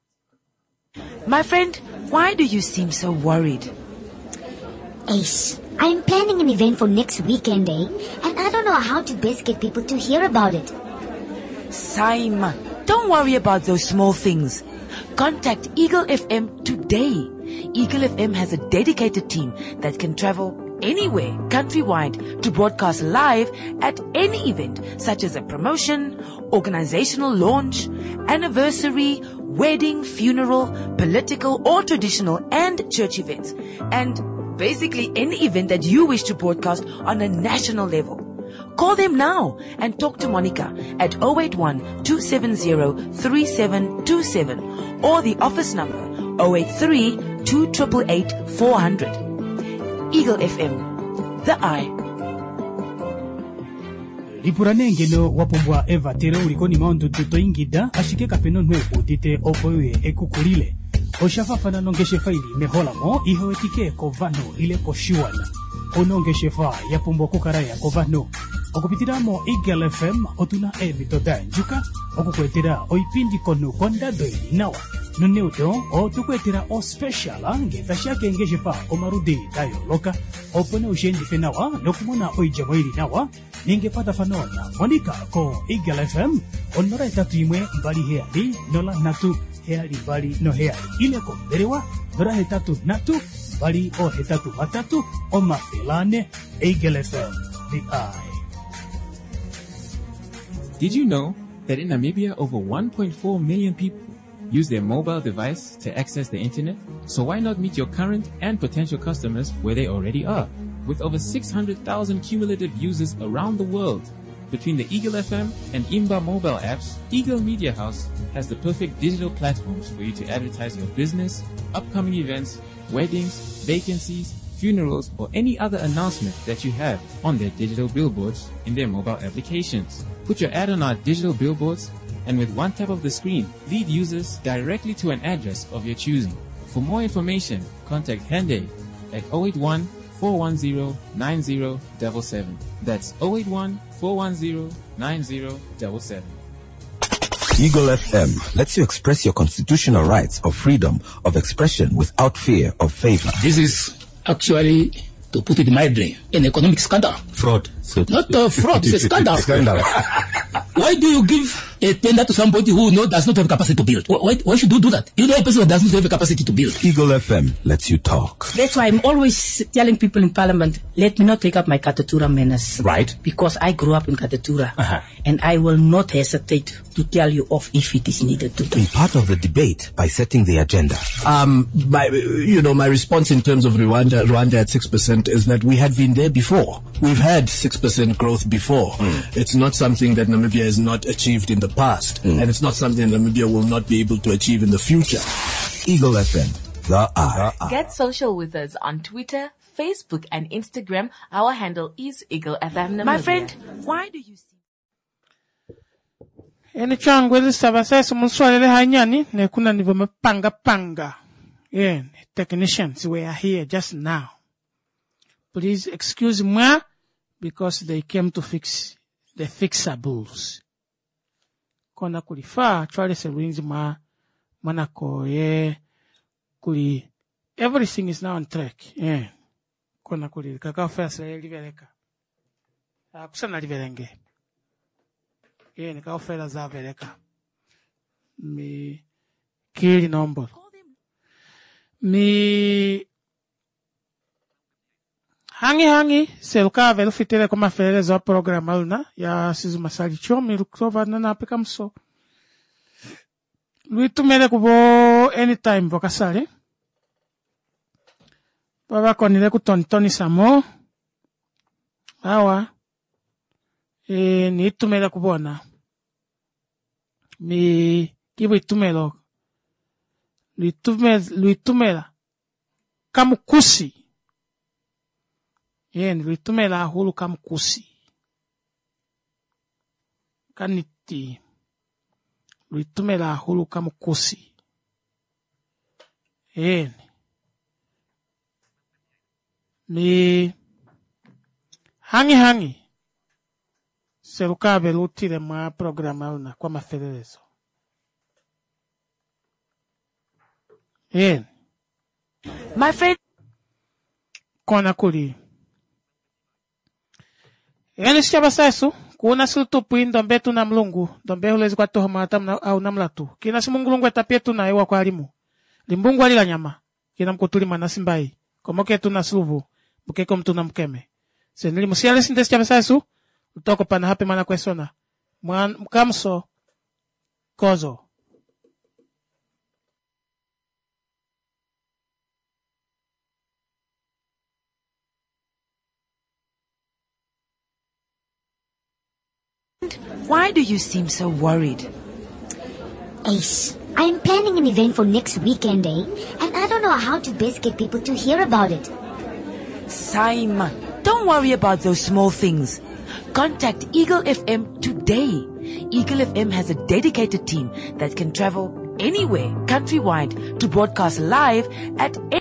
My friend, why do you seem so worried? Ace, I'm planning an event for next weekend, and I don't know how to best get people to hear about it. Saima, don't worry about those small things. Contact Eagle FM today. Eagle FM has a dedicated team that can travel anywhere countrywide to broadcast live at any event, such as a promotion, organizational launch, anniversary, wedding, funeral, political or traditional and church events, and basically any event that you wish to broadcast on a national level. Call them now and talk to Monica at 081-270-3727 or the office number 083-288-400. Eagle FM, the eye. Lipuranengelo wapombwa Eva tere ulikoni maundu tutoingida ashike kapeno nwe utite opoye ekukulile. Oshafafana nongeshe faili meholamo ihowetike kovano ile koshiwana. Onongeshe fa yapombwa kukaraya kovano. Okupitiramo Eagle FM otuna ebitoda njuka okukwetera oipindi kono konda doili nawa. Nuneuto o tukwetera o special ngefashake ngeshefa omarudi tayo loka opone ushendi fenawa nokumona oijamoili nawa ningepata fanona Monica ko Eagle FM onora etatu imwe mbali heali nola natu heali mbali no heali ile ko berewa nora hetatu natu mbali o hetatu matatu o mafelane Eagle FM the eye. Did you know that in Namibia over 1.4 million people use their mobile device to access the internet? So why not meet your current and potential customers where they already are? With over 600,000 cumulative users around the world, between the Eagle FM and Imba mobile apps, Eagle Media House has the perfect digital platforms for you to advertise your business, upcoming events, weddings, vacancies, funerals, or any other announcement that you have on their digital billboards in their mobile applications. Put your ad on our digital billboards, and with one tap of the screen, lead users directly to an address of your choosing. For more information, contact Hende at 081-410-9077. That's 081-410-9077. Eagle FM lets you express your constitutional rights of freedom of expression without fear of favor. This is actually, to put it mildly, an economic scandal. Fraud. Not fraud, it's a scandal. Why do you give a tender to somebody who does not have capacity to build? Why should you do that? You know a person who does not have the capacity to build. Eagle FM lets you talk. That's why I'm always telling people in Parliament, let me not take up my Katatura manners. Right. Because I grew up in Katatura. And I will not hesitate to tell you off if it is needed to do. Be part of the debate by setting the agenda. My response in terms of Rwanda at 6% is that we had been there before. We've had 6% growth before. It's not something that Namibia has not achieved in the past. And it's not something that Namibia will not be able to achieve in the future. Eagle FM, the eye. Get social with us on Twitter, Facebook, and Instagram. Our handle is Eagle FM Namibia. My friend, why do you see? Eni changu ili sabasesa mswalele hanyani nekuna nivo panga. Yeah, technicians were here just now. Please excuse me because they came to fix the fixables. Kona kulifaa chwale seruinzi manako kuli everything is now on track. Yeah. Kona kuli kakao first livereka. Kusana liverenge. Yeah, nikao fela za vereka. Mi kili nombo. Mi hangi seluka velu fitele koma fele za programa alna ya sizu masali chomi lukrova na napika mso. Luitu mele kubo anytime vokasale. Baba konile kutontoni samo. Awa. Ni itumela kubona. Mi kibu itumelo. Luitumela. Kamukusi. Luitumela hulu kamukusi. Kaniti. Luitumela hulu kamukusi. Mi hangi. Seluka velutile ma programa una kwa maferezo. My friend. Kona kuli. Yani sichaba saisu, kuna silutupu indombe tuna mlungu, dombe hulezi kwa toho matam au namlatu. Kina simungulungu etapie tuna ewa kwa alimu. Limbungu alila nyama, kina mkutuli manasimbai. Komoke tuna sluvu, mukeko mtuna mkeme. Senili musiale sinte sichaba saisu, utoko pana hape mana kwesona. Mkamso, kozo. Why do you seem so worried? Ace, I'm planning an event for next weekend, and I don't know how to best get people to hear about it. Saima, don't worry about those small things. Contact Eagle FM today. Eagle FM has a dedicated team that can travel anywhere countrywide to broadcast live at